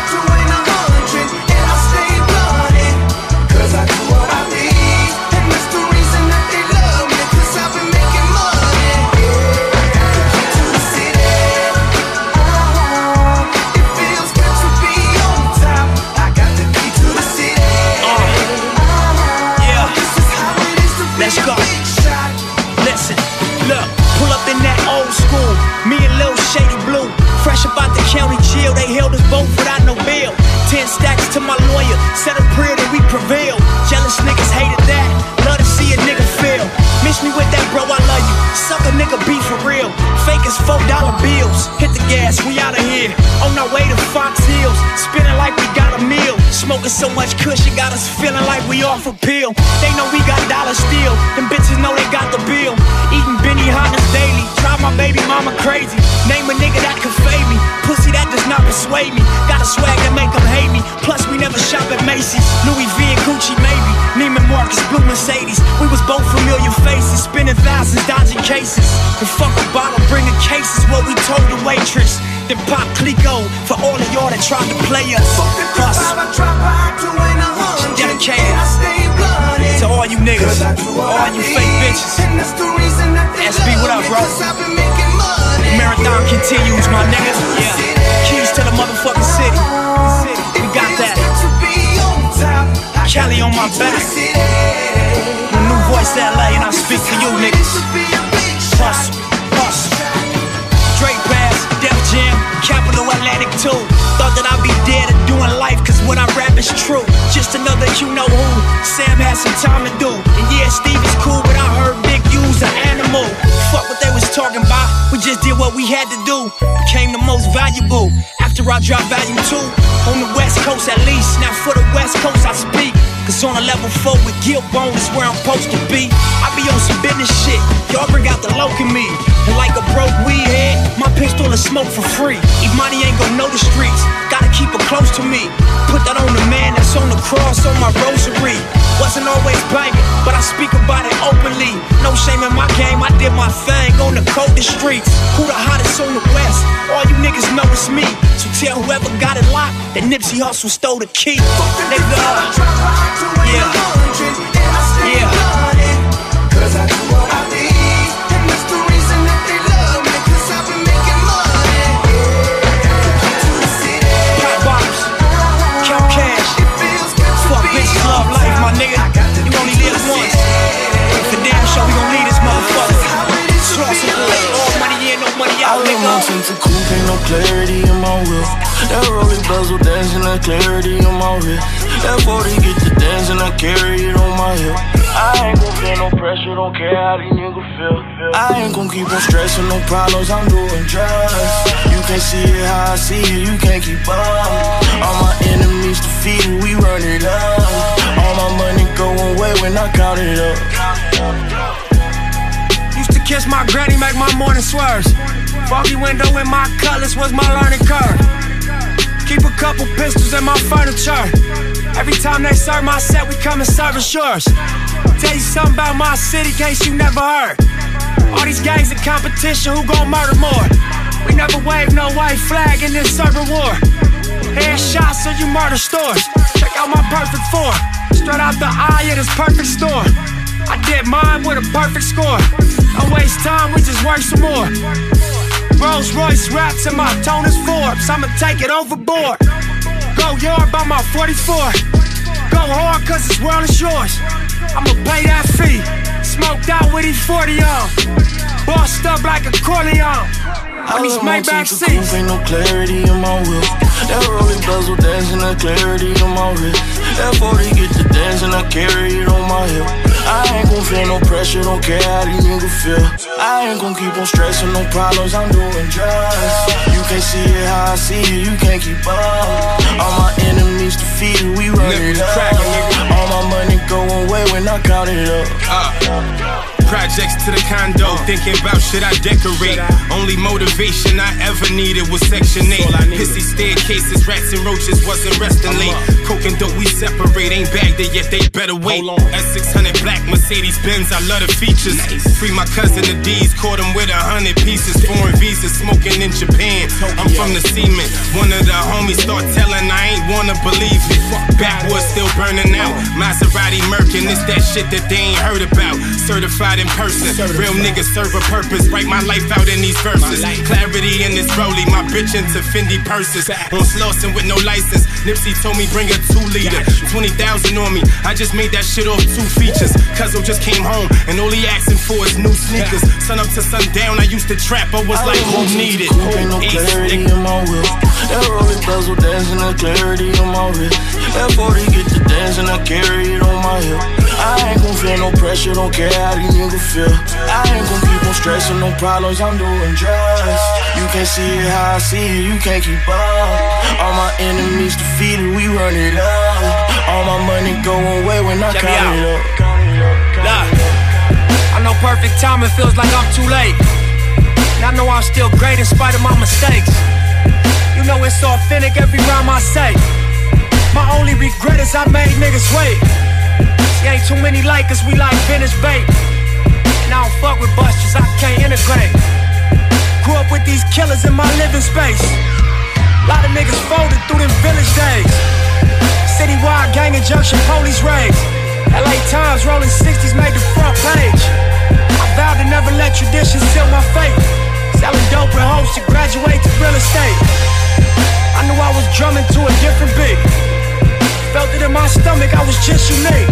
I do what I need, and that's the reason that they love me, 'cause I've been making money. To the city, it feels good to be on top. I got the key to the city. Yeah, this is how it is to be. Let's go. Listen, fast, we out of here. On our way to Fox Hills, spinning like we got a meal. Smoking so much kush, it got us feeling like we off a pill. They know we got dollars still, them bitches know they got the bill. Eating Benihana's daily, drive my baby mama crazy. Name a nigga that could fade me, pussy that does not persuade me. Got a swag that make them hate me, plus we never shop at Macy's. Louis V and Gucci maybe, Neiman Marcus, blue Mercedes. We was both familiar faces, spending thousands, dodging cases. And fuck a bottle, bringing cases, what we told the waitress. Then pop Clico for all of y'all that tried to play us. Dedicated to all you niggas, all you fake bitches. SB, what up, bro? The marathon continues, my niggas. Yeah, keys to the motherfucking city. We got that. Cali on my back. The new voice LA, and I speak for you, niggas. Hustle, hustle. Drake Bass, Def Jam, Capital Atlantic 2. Thought that I'd be dead or doing life, cause what I rap is true. Just another you know who, Sam had some time to do. And yeah, Steve is cool, but I heard Big U's an animal. Fuck what they was talking about, we just did what we had to do. Became the most valuable, after I dropped Volume 2. On the West Coast at least, now for the West Coast I speak. Cause on a level 4 with guilt bone is where I'm supposed to be. I be on some business shit, y'all bring out the loc in me. And like a broke weed head, my pistol is smoke for free. Imani ain't gon' know the streets, gotta keep it close to me. Put that on the man that's on the cross on my rosary. Wasn't always banging, but I speak about it openly. No shame in my game, I did my thing on the coldest streets. Who the hottest on the West? All you niggas know it's me. So tell whoever got it locked that Nipsey Hussle stole the key. Nigga. Yeah, yeah. Cause I do what I need, and that's the reason that they love me. Cause I've been making money. Pop bottles, count cash. Fuck bitches, love life, my nigga. You only live once. For damn sure we gon' leave this motherfucker. All money in, no money out, nigga. I don't to coupe, ain't no clarity in my will. That rolling bezel dancing, that clarity on my wrist. That 40 get the dance and I carry it on my hip. I ain't gon' feel no pressure, don't care how these niggas feel. I ain't gon' keep on stressing, no problems, I'm doing drugs. You can't see it how I see it, you can't keep up. All my enemies defeated, we run it up. All my money go away when I count it up. Used to kiss my granny, make my morning swerves. Foggy window in my cutlass was my learning curve. Keep a couple pistols in my furniture. Every time they serve my set, we come and service yours. Tell you something about my city, case you never heard. All these gangs in competition, who gon' murder more? We never wave no white flag in this urban war. Headshots so you murder stores. Check out my perfect form. Straight out the eye of this perfect storm. I did mine with a perfect score. Don't waste time, we just work some more. Rolls Royce raps and my tone is Forbes. I'ma take it overboard. Go yard by my 44. Go hard cause this world is yours. I'ma pay that fee. Smoked out with E40 on. Bossed up like a Corleone. On these Maybach seats. Ain't no clarity in my will. That rolling bezel dancing, that clarity on my wrist. That 40 get the dance and I carry it on my hip. I ain't gon' feel no pressure, don't care how these niggas feel. I ain't gon' keep on stressing, no problems, I'm doing drugs. You can't see it how I see it, you can't keep up. All my enemies defeated, we run it up. All my money go away when I count it up. Projects to the condo, thinking about should I decorate. Only motivation I ever needed was Section 8. Pissy staircases, rats and roaches wasn't resting late. Coke and dope we separate, ain't bagged it yet, they better wait. S600 black Mercedes Benz, I love the features. Free my cousin the D's, caught him with 100 pieces. Foreign visas, smoking in Japan. I'm from the cement. One of the homies start telling I ain't wanna believe it. Backwoods still burning out. Maserati Merkin, it's that shit that they ain't heard about. Certified in person, real niggas serve a purpose. Write my life out in these verses. Clarity in this rollie, my bitch into Fendi purses. On Slauson with no license, Nipsey told me bring a 2-liter. 20,000 on me, I just made that shit off 2 features. Cuzzo just came home, and all he asking for is new sneakers. Sun up to sundown, I used to trap, I was like, who need it? Ain't no clarity in my will. That rolling bezel dancing, that clarity on my wrist. That 40 get the dance and I carry it on my hip. I ain't gon' feel no pressure, don't care how these niggas feel. I ain't gon' keep on stressing, no problems, I'm doing drugs. You You can't see it how I see it, you can't keep up. All my enemies defeated, we run it up. All my money going away when I count it up. Look, I know perfect timing feels like I'm too late. And I know I'm still great in spite of my mistakes. You know it's authentic every rhyme I say. My only regret is I made niggas wait. See, ain't too many like us, we like vintage bait. And I don't fuck with busters, I can't integrate. Grew up with these killers in my living space. Lot of niggas folded through them village days. Citywide gang injunction, police raids. LA Times rolling 60s made the front page. I vowed to never let tradition seal my fate. Selling dope in hopes to graduate to real estate. I knew I was drumming to a different beat. Felt it in my stomach, I was just unique.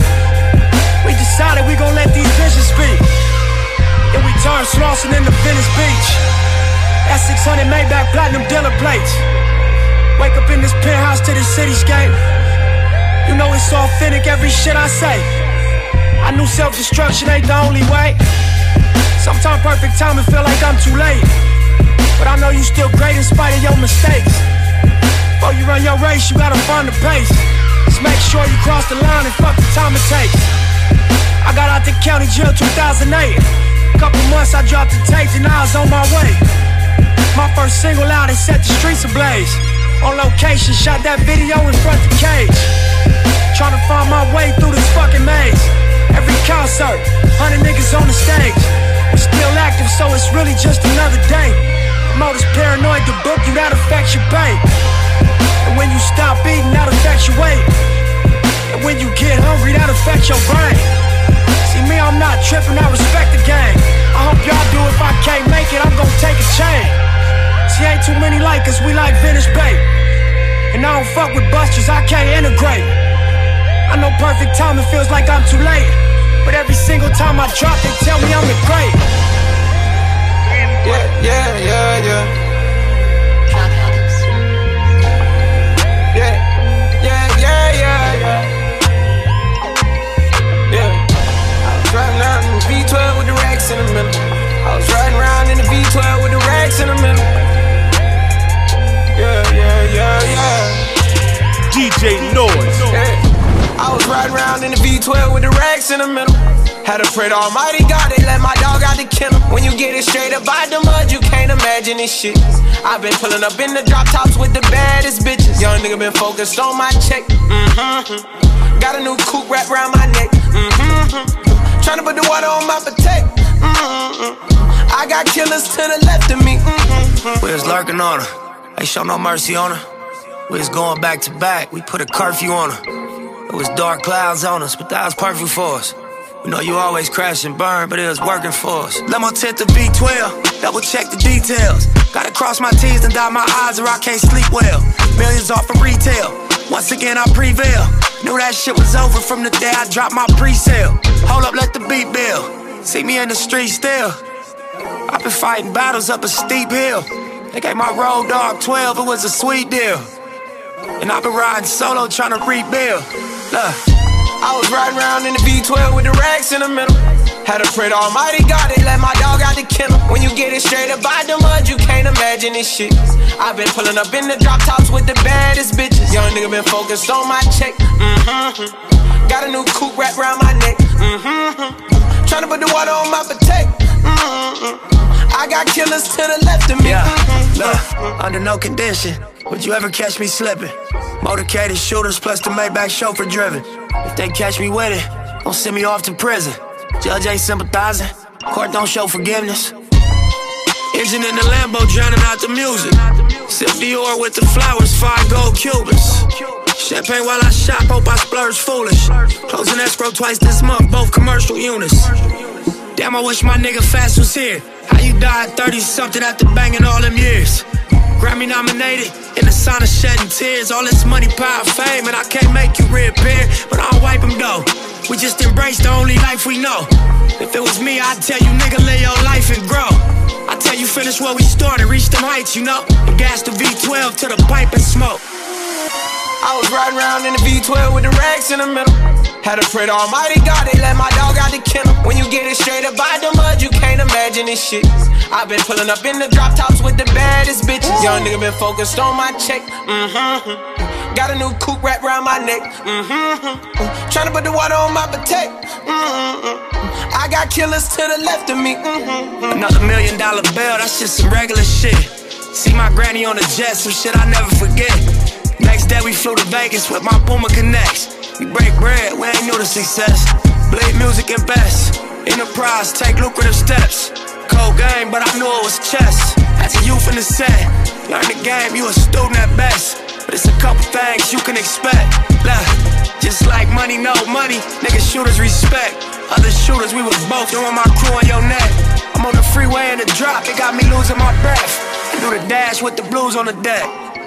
We decided we gon' let these visions speak. Then we turned Slauson into Venice Beach. That 600 Maybach platinum dealer plates. Wake up in this penthouse to the cityscape. You know it's authentic, every shit I say. I knew self-destruction ain't the only way. Sometimes perfect timing feel like I'm too late. But I know you still great in spite of your mistakes. Before you run your race, you gotta find the pace. Just make sure you cross the line and fuck the time it takes. I got out the county jail 2008. Couple months I dropped the tapes and I was on my way. My first single out and set the streets ablaze. On location, shot that video in front of the cage. Tryna find my way through this fucking maze. Every concert, 100 niggas on the stage. We're still active, so it's really just another day. Promoters paranoid to book you, that affects your pay. And when you stop eating, that affects your weight. And when you get hungry, that affects your brain. See me, I'm not tripping, I respect the game. I hope y'all do. If I can't make it, I'm gon' take a chain. See, ain't too many like us, we like vintage bait. And I don't fuck with busters, I can't integrate. I know perfect timing feels like I'm too late. But every single time I drop, they tell me I'm the great. Yeah, yeah, yeah, yeah. Yeah, yeah, yeah, yeah, yeah. Yeah. I was riding around in the V12 with the racks in the middle. I was riding around in the V12 with the racks in the middle. Yeah, yeah, yeah, yeah. DJ Noise. Yeah. I was riding around in the V12 with the racks in the middle. Had to pray to Almighty God, they let my dog out the kennel. When you get it straight up out the mud, you can't imagine this shit. I've been pulling up in the drop tops with the baddest bitches. Young nigga been focused on my check. Got a new coupe wrapped around my neck. Tryna put the water on my potato. I got killers to the left of me. We was lurking on her, ain't show no mercy on her. We was going back to back, we put a curfew on her. It was dark clouds on us, but that was perfect for us. We know you always crash and burn, but it was working for us. Limo tint the V12, double check the details. Gotta cross my T's and dot my I's or I can't sleep well. Millions off of retail, once again I prevail. Knew that shit was over from the day I dropped my pre-sale. Hold up, let the beat build. See me in the street still. I've been fighting battles up a steep hill. They gave my road dog 12, it was a sweet deal. And I've been riding solo trying to rebuild. Look, I was riding around in the V12 with the racks in the middle. Had to pray to Almighty God, they let my dog out the kennel. When you get it straight up out the mud, you can't imagine this shit. I've been pulling up in the drop tops with the baddest bitches. Young nigga been focused on my check. Got a new coupe wrapped around my neck. Tryna put the water on my potato. I got killers to the left of me. Yeah, look, under no condition would you ever catch me slipping. Motorcaded shooters plus the Maybach chauffeur driven. If they catch me with it, don't send me off to prison. Judge ain't sympathizing, court don't show forgiveness. Engine in the Lambo drowning out the music. Sip Dior with the flowers, 5 gold Cubans. Champagne while I shop, hope I splurge foolish. Closing escrow twice this month, both commercial units. Damn, I wish my nigga Fast was here. How you died 30-something after banging all them years? Grammy nominated, in the sauna shedding tears. All this money, power, fame, and I can't make you reappear. But I'll wipe them though. We just embrace the only life we know. If it was me, I'd tell you, nigga, live your life and grow. I tell you, finish where we started, reach them heights, you know. And gas the V12 to the pipe and smoke. I was riding around in the V12 with the racks in the middle. Had to pray to Almighty God, they let my dog out the kennel. When you get it straight up by the mud, you can't imagine this shit. I've been pulling up in the drop tops with the baddest bitches. Young nigga been focused on my check. Got a new coupe wrapped around my neck. Tryna put the water on my potato. I got killers to the left of me. Another $1 million bill, that's just some regular shit. See my granny on the jet, some shit I never forget. Next day we flew to Vegas with my Puma Connects. We break bread, we ain't new to success. Bleed music and best. Enterprise, take lucrative steps. Cold game, but I knew it was chess. As a youth in the set, learn the game, you a student at best. But it's a couple things you can expect. Look, just like money, no money, niggas shooters respect. Other shooters, we was both doing my crew on your neck. I'm on the freeway in the drop, it got me losing my breath. And do the dash with the blues on the deck.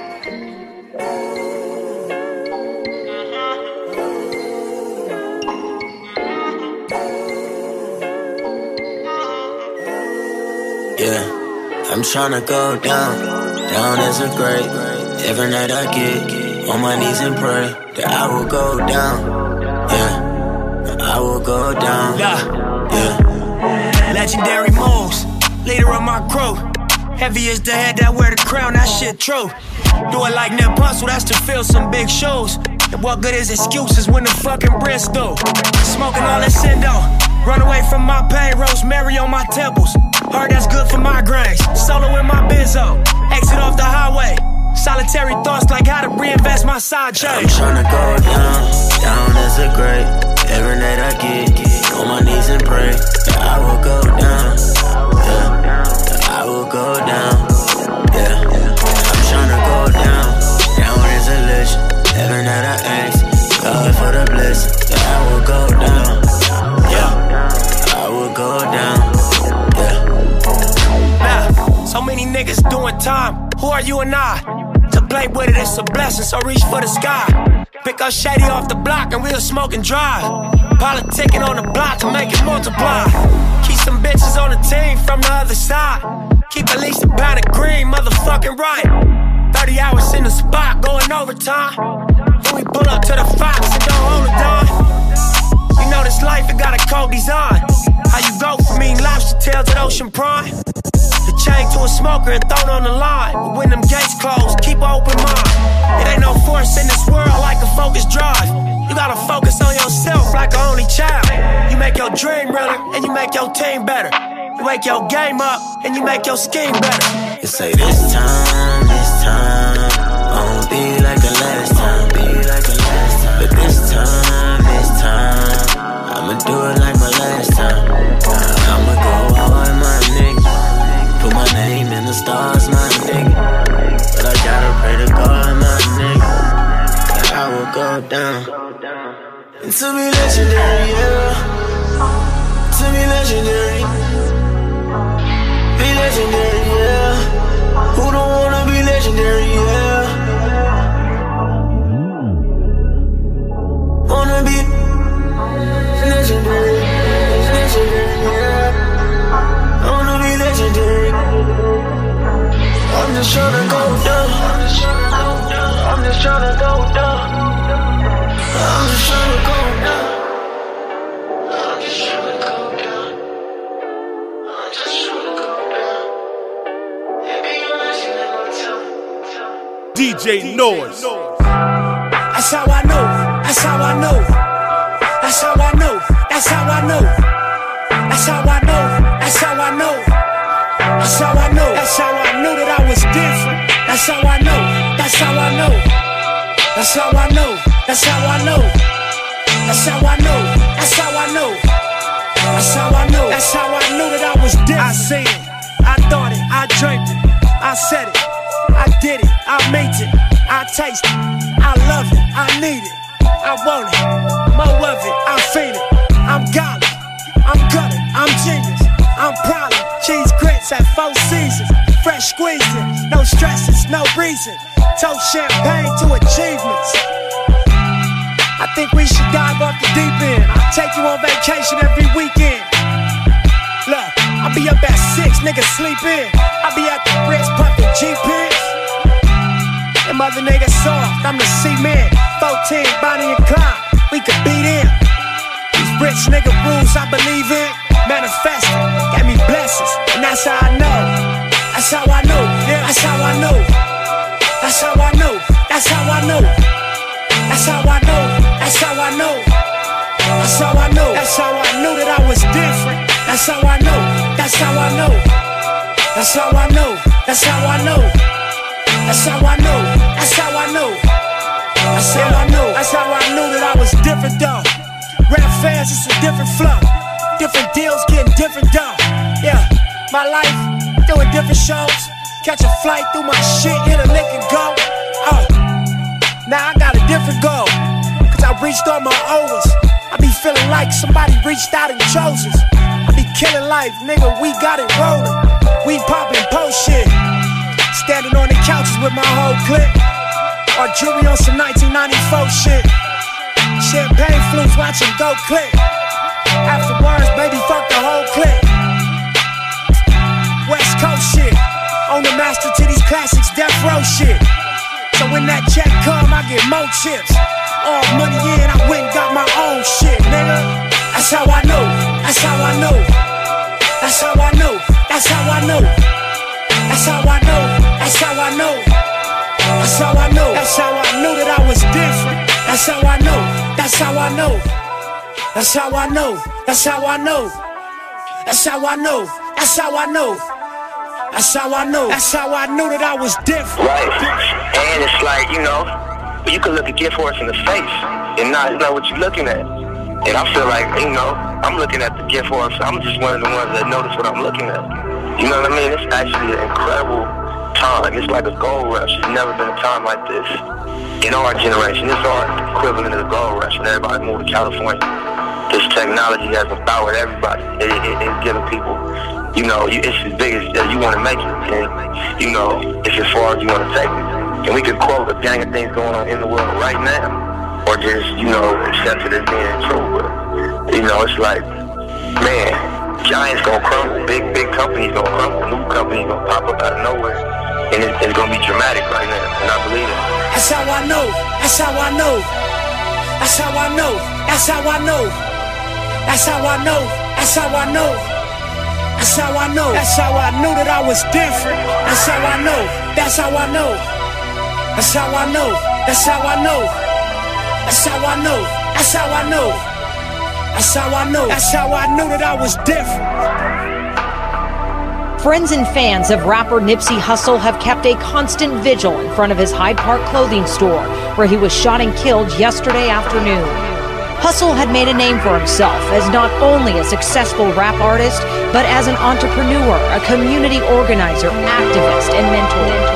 Yeah, I'm tryna go down as a grave. Every night I get on my knees and pray that I will go down. Yeah, I will go down. Yeah. Legendary moves, leader of my crew. Heavy is the head that wear the crown, that shit true. Do it like Nip Hustle, that's to fill some big shoes. And what good is excuses when the fucking bread's through? Smoking all that Cindo, run away from my pain, rosemary on my temples. Heard that's good for migraines, solo in my benzo. Exit off the highway, solitary thoughts like how to reinvest my side chain. I'm tryna go down as a grave. Every night I get on my knees and pray that I will go down. Yeah, I will go down. Yeah, I'm tryna go down as a legend. Every night I ask God for the blessing that I will go down. Yeah, I will go down. So many niggas doing time, who are you and I? To play with it, it's a blessing, so reach for the sky. Pick up Shady off the block and we'll smoke and drive. Politicking on the block to make it multiply. Keep some bitches on the team from the other side. Keep at least a pound of green, motherfucking right. 30 hours in the spot, going overtime. Then we pull up to the Fox and don't hold it down. You know this life, it got a cold design. How you go from eating lobster tail to ocean prime? The chain to a smoker and thrown on the line. But when them gates close, keep an open mind. It ain't no force in this world like a focus drive. You gotta focus on yourself like an only child. You make your dream realer and you make your team better. You wake your game up and you make your scheme better. You say this time, I won't be like the last time. But this time, I'ma do it like my last time. I'ma go hard, my nigga. Put my name in the stars, my nigga. But I gotta pray to God, my nigga, that I will go down. And to be legendary, yeah. To be legendary. Be legendary, yeah. Who don't wanna be legendary, yeah. Wanna be legendary, yeah. I wanna be legendary. I'm just tryna go down. I'm just tryna go down. I'm just tryna go down. I'm just tryna go down. I'm just tryna go down. DJ Noise. That's how I know. That's how I know. That's how I know. That's how I know. That's how I know. That's how I know. That's how I know. That's how I knew that I was different. That's how I know. That's how I know. That's how I know. That's how I know. That's how I know. That's how I know. That's how I know. That's how I knew that I was different. I seen it. I thought it. I dreamt it. I said it. I did it. I made it. I taste it. I love it. I need it. I want it. More of it. I feel it. I'm golly. I'm gutter. I'm genius. I'm probably cheese grits at 4 seasons. Fresh squeezing. No stresses. No reason. Toast champagne to achievements. I think we should dive off the deep end. I'll take you on vacation every weekend. Look, I'll be up at 6, niggas sleep in. I'll be at the Ritz pumping G-Pins. Them other niggas soft, I'm the cement. 14, Bonnie and Clyde, we could beat in. These rich nigga rules I believe in, manifesting, gave me blessings, and that's how I know. That's how I know, yeah, that's how I know. That's how I know, that's how I know. That's how I know, that's how I know. That's how I know, that's how I knew that I was different. That's how I know, that's how I know. That's how I know, that's how I know. That's how I know, that's how I know. That's how I know, that's how I knew that I was different though. Rap fans, it's a different flow. Different deals, getting different dough. Yeah, my life, doing different shows. Catch a flight through my shit, hit a lick and go. Oh, now I got a different goal. Cause I reached all my overs. I be feeling like somebody reached out and chose us. I be killing life, nigga, we got it rolling. We poppin' post shit. Standing on the couches with my whole clique. Or jewelry on some 1994 shit. Champagne flutes, watching go click. Afterwards, baby, fuck the whole clique. West Coast shit. On the master to these classics, death row shit. So when that check come, I get more chips. All money in, I went and got my own shit, nigga. That's how I know, that's how I know. That's how I know, that's how I know. That's how I know, that's how I know. That's how I know, that's how I knew that I was different. That's how I know, that's how I know. That's how I know, that's how I know. That's how I know, that's how I know. That's how I know, that's how I knew that I was different. Right, and it's like, you know, you can look a gift horse in the face and not know what you're looking at. And I feel like, you know, I'm looking at the gift horse. I'm just one of the ones that notice what I'm looking at. You know what I mean? It's actually an incredible time. It's like a gold rush. There's never been a time like this in our generation. It's our equivalent of the gold rush when everybody moved to California. This technology has empowered everybody. It's giving people, you know, it's as big as you want to make it. And, you know, it's as far as you want to take it. And we could quote a gang of things going on in the world right now. Or just, you know, accept it as being true. But, you know, it's like, man, giants gonna crumble. Big companies gonna crumble. New companies gonna pop up out of nowhere. And it's gonna be dramatic right now. And I believe it. That's how I know. That's how I know. That's how I know. That's how I know. That's how I know. That's how I know. That's how I know. That's how I knew that I was different. That's how I know. That's how I know. That's how I know. That's how I know. That's how I know. That's how I know. That's how I know. That's how I knew that I was different. Friends and fans of rapper Nipsey Hussle have kept a constant vigil in front of his Hyde Park clothing store, where he was shot and killed yesterday afternoon. Hussle had made a name for himself as not only a successful rap artist, but as an entrepreneur, a community organizer, activist, and mentor.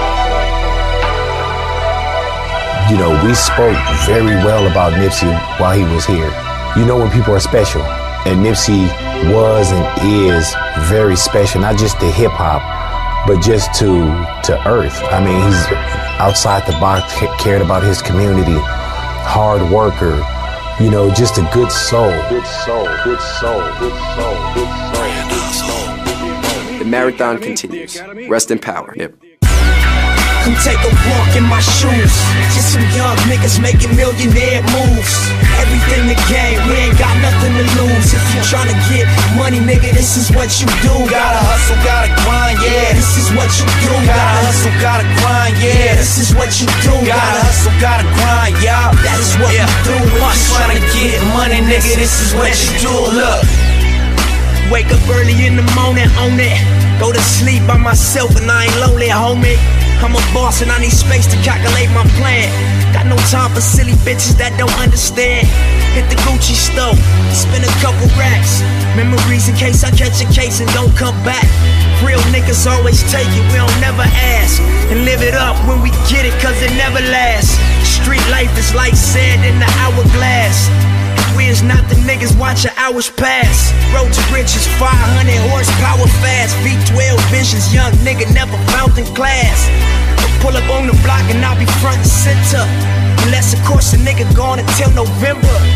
You know, we spoke very well about Nipsey while he was here. You know when people are special, and Nipsey was and is very special, not just to hip hop, but just to Earth. I mean, he's outside the box, cared about his community, hard worker, you know, just a good soul. Good soul, good soul, good soul, good soul. The marathon continues. Rest in power, Nip. Come take a walk in my shoes. Just some young niggas making millionaire moves. Everything the game, we ain't got nothing to lose. If you tryna get money, nigga, this is what you do. Gotta hustle, gotta grind, yeah, this is what you do. Gotta hustle, gotta grind, yeah, this is what you do. Gotta hustle, gotta grind, y'all, that is what you do. If you tryna get money, nigga, this is what you do. Look, wake up early in the morning, own it. Go to sleep by myself and I ain't lonely, homie. I'm a boss and I need space to calculate my plan. Got no time for silly bitches that don't understand. Hit the Gucci store, spend a couple racks. Memories in case I catch a case and don't come back. Real niggas always take it, we don't never ask. And live it up when we get it, cause it never lasts. Street life is like sand in the hourglass. We is not the niggas watching hours pass. Road to riches, 500 horsepower fast. V12 visions, young nigga never found in class. Pull up on the block and I'll be front and center. Unless of course a nigga gone until November.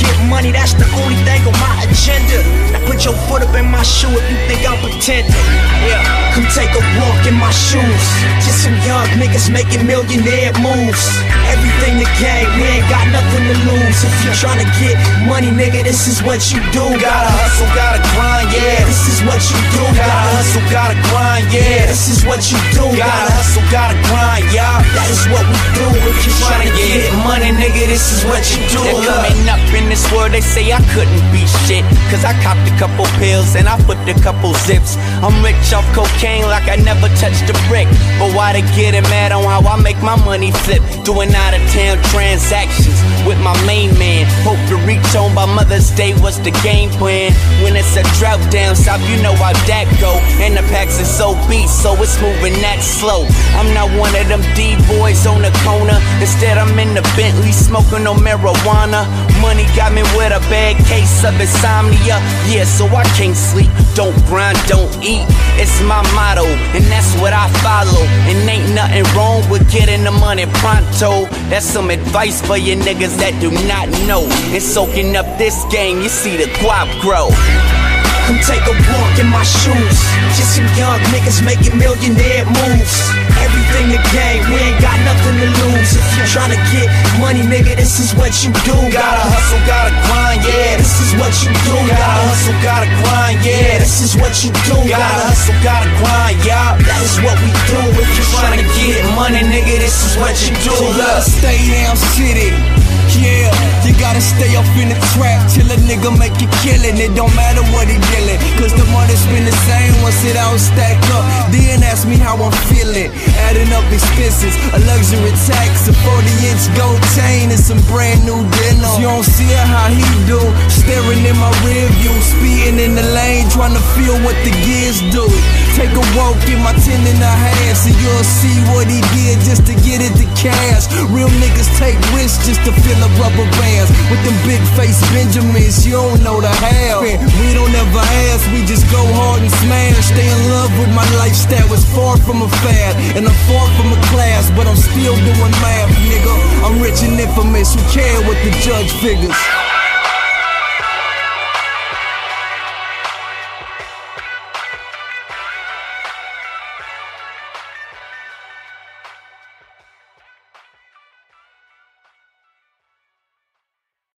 get money, that's the only thing on my agenda. Now put your foot up in my shoe if you think I'm pretending. Yeah, come take a walk in my shoes. Just some young niggas making millionaire moves. Everything the game, we ain't got nothing to lose. If you tryna get money, nigga, this is what you do. Gotta hustle, gotta grind, yeah. This is what you do. Gotta hustle, gotta grind, yeah. This is what you do. Gotta hustle, gotta grind, y'all. That is what we do. If you tryna get money, nigga, this is what you do. Coming up in this world, they say I couldn't be shit. Cause I copped a couple pills and I flipped a couple zips. I'm rich off cocaine like I never touched a brick. But why they getting mad on how I make my money flip? Doing out of town transactions with my main man. Hope to reach home by Mother's Day was the game plan. When it's a drought down south, you know how that go. And the packs is so beat, so it's moving that slow. I'm not one of them D-boys on the corner. Instead I'm in the Bentley smoking no marijuana. Money got me with a bad case of insomnia. Yeah, so I can't sleep. Don't grind, don't eat. It's my motto, and that's what I follow. And ain't nothing wrong with getting the money pronto. That's some advice for you niggas that do not know. And soaking up this game, you see the guap grow. Come take a walk in my shoes. Just some young niggas making millionaire moves. Everything the game, we ain't got nothing to lose. If you tryna get money, nigga, this is what you do. Gotta hustle, gotta grind, yeah. This is what you do. Gotta hustle, gotta grind, yeah. This is what you do. Gotta hustle, gotta grind, y'all. That is what we do. If you tryna get money, nigga, this is what you do. So let's stay down city. Yeah, you gotta stay up in the trap till a nigga make you killin'. It don't matter what he dealin', cause the money's been the same once it all stack up. Then ask me how I'm feeling. Adding up expenses, a luxury tax, a 40-inch gold chain, and some brand new denim. You don't see how he do, staring in my rear view, speeding in the lane, trying to feel what the gears do. Take a walk in my 10 and a half, so you'll see what he did just to get it to cash. Real niggas take risks just to fill up rubber bands with them big face Benjamins. You don't know the half. We don't ever ask, we just go hard and smash. Stay in love with my lifestyle. It's far from a fad and I'm far from a class, but I'm still doing math, nigga. I'm rich and infamous. Who care what the judge figures?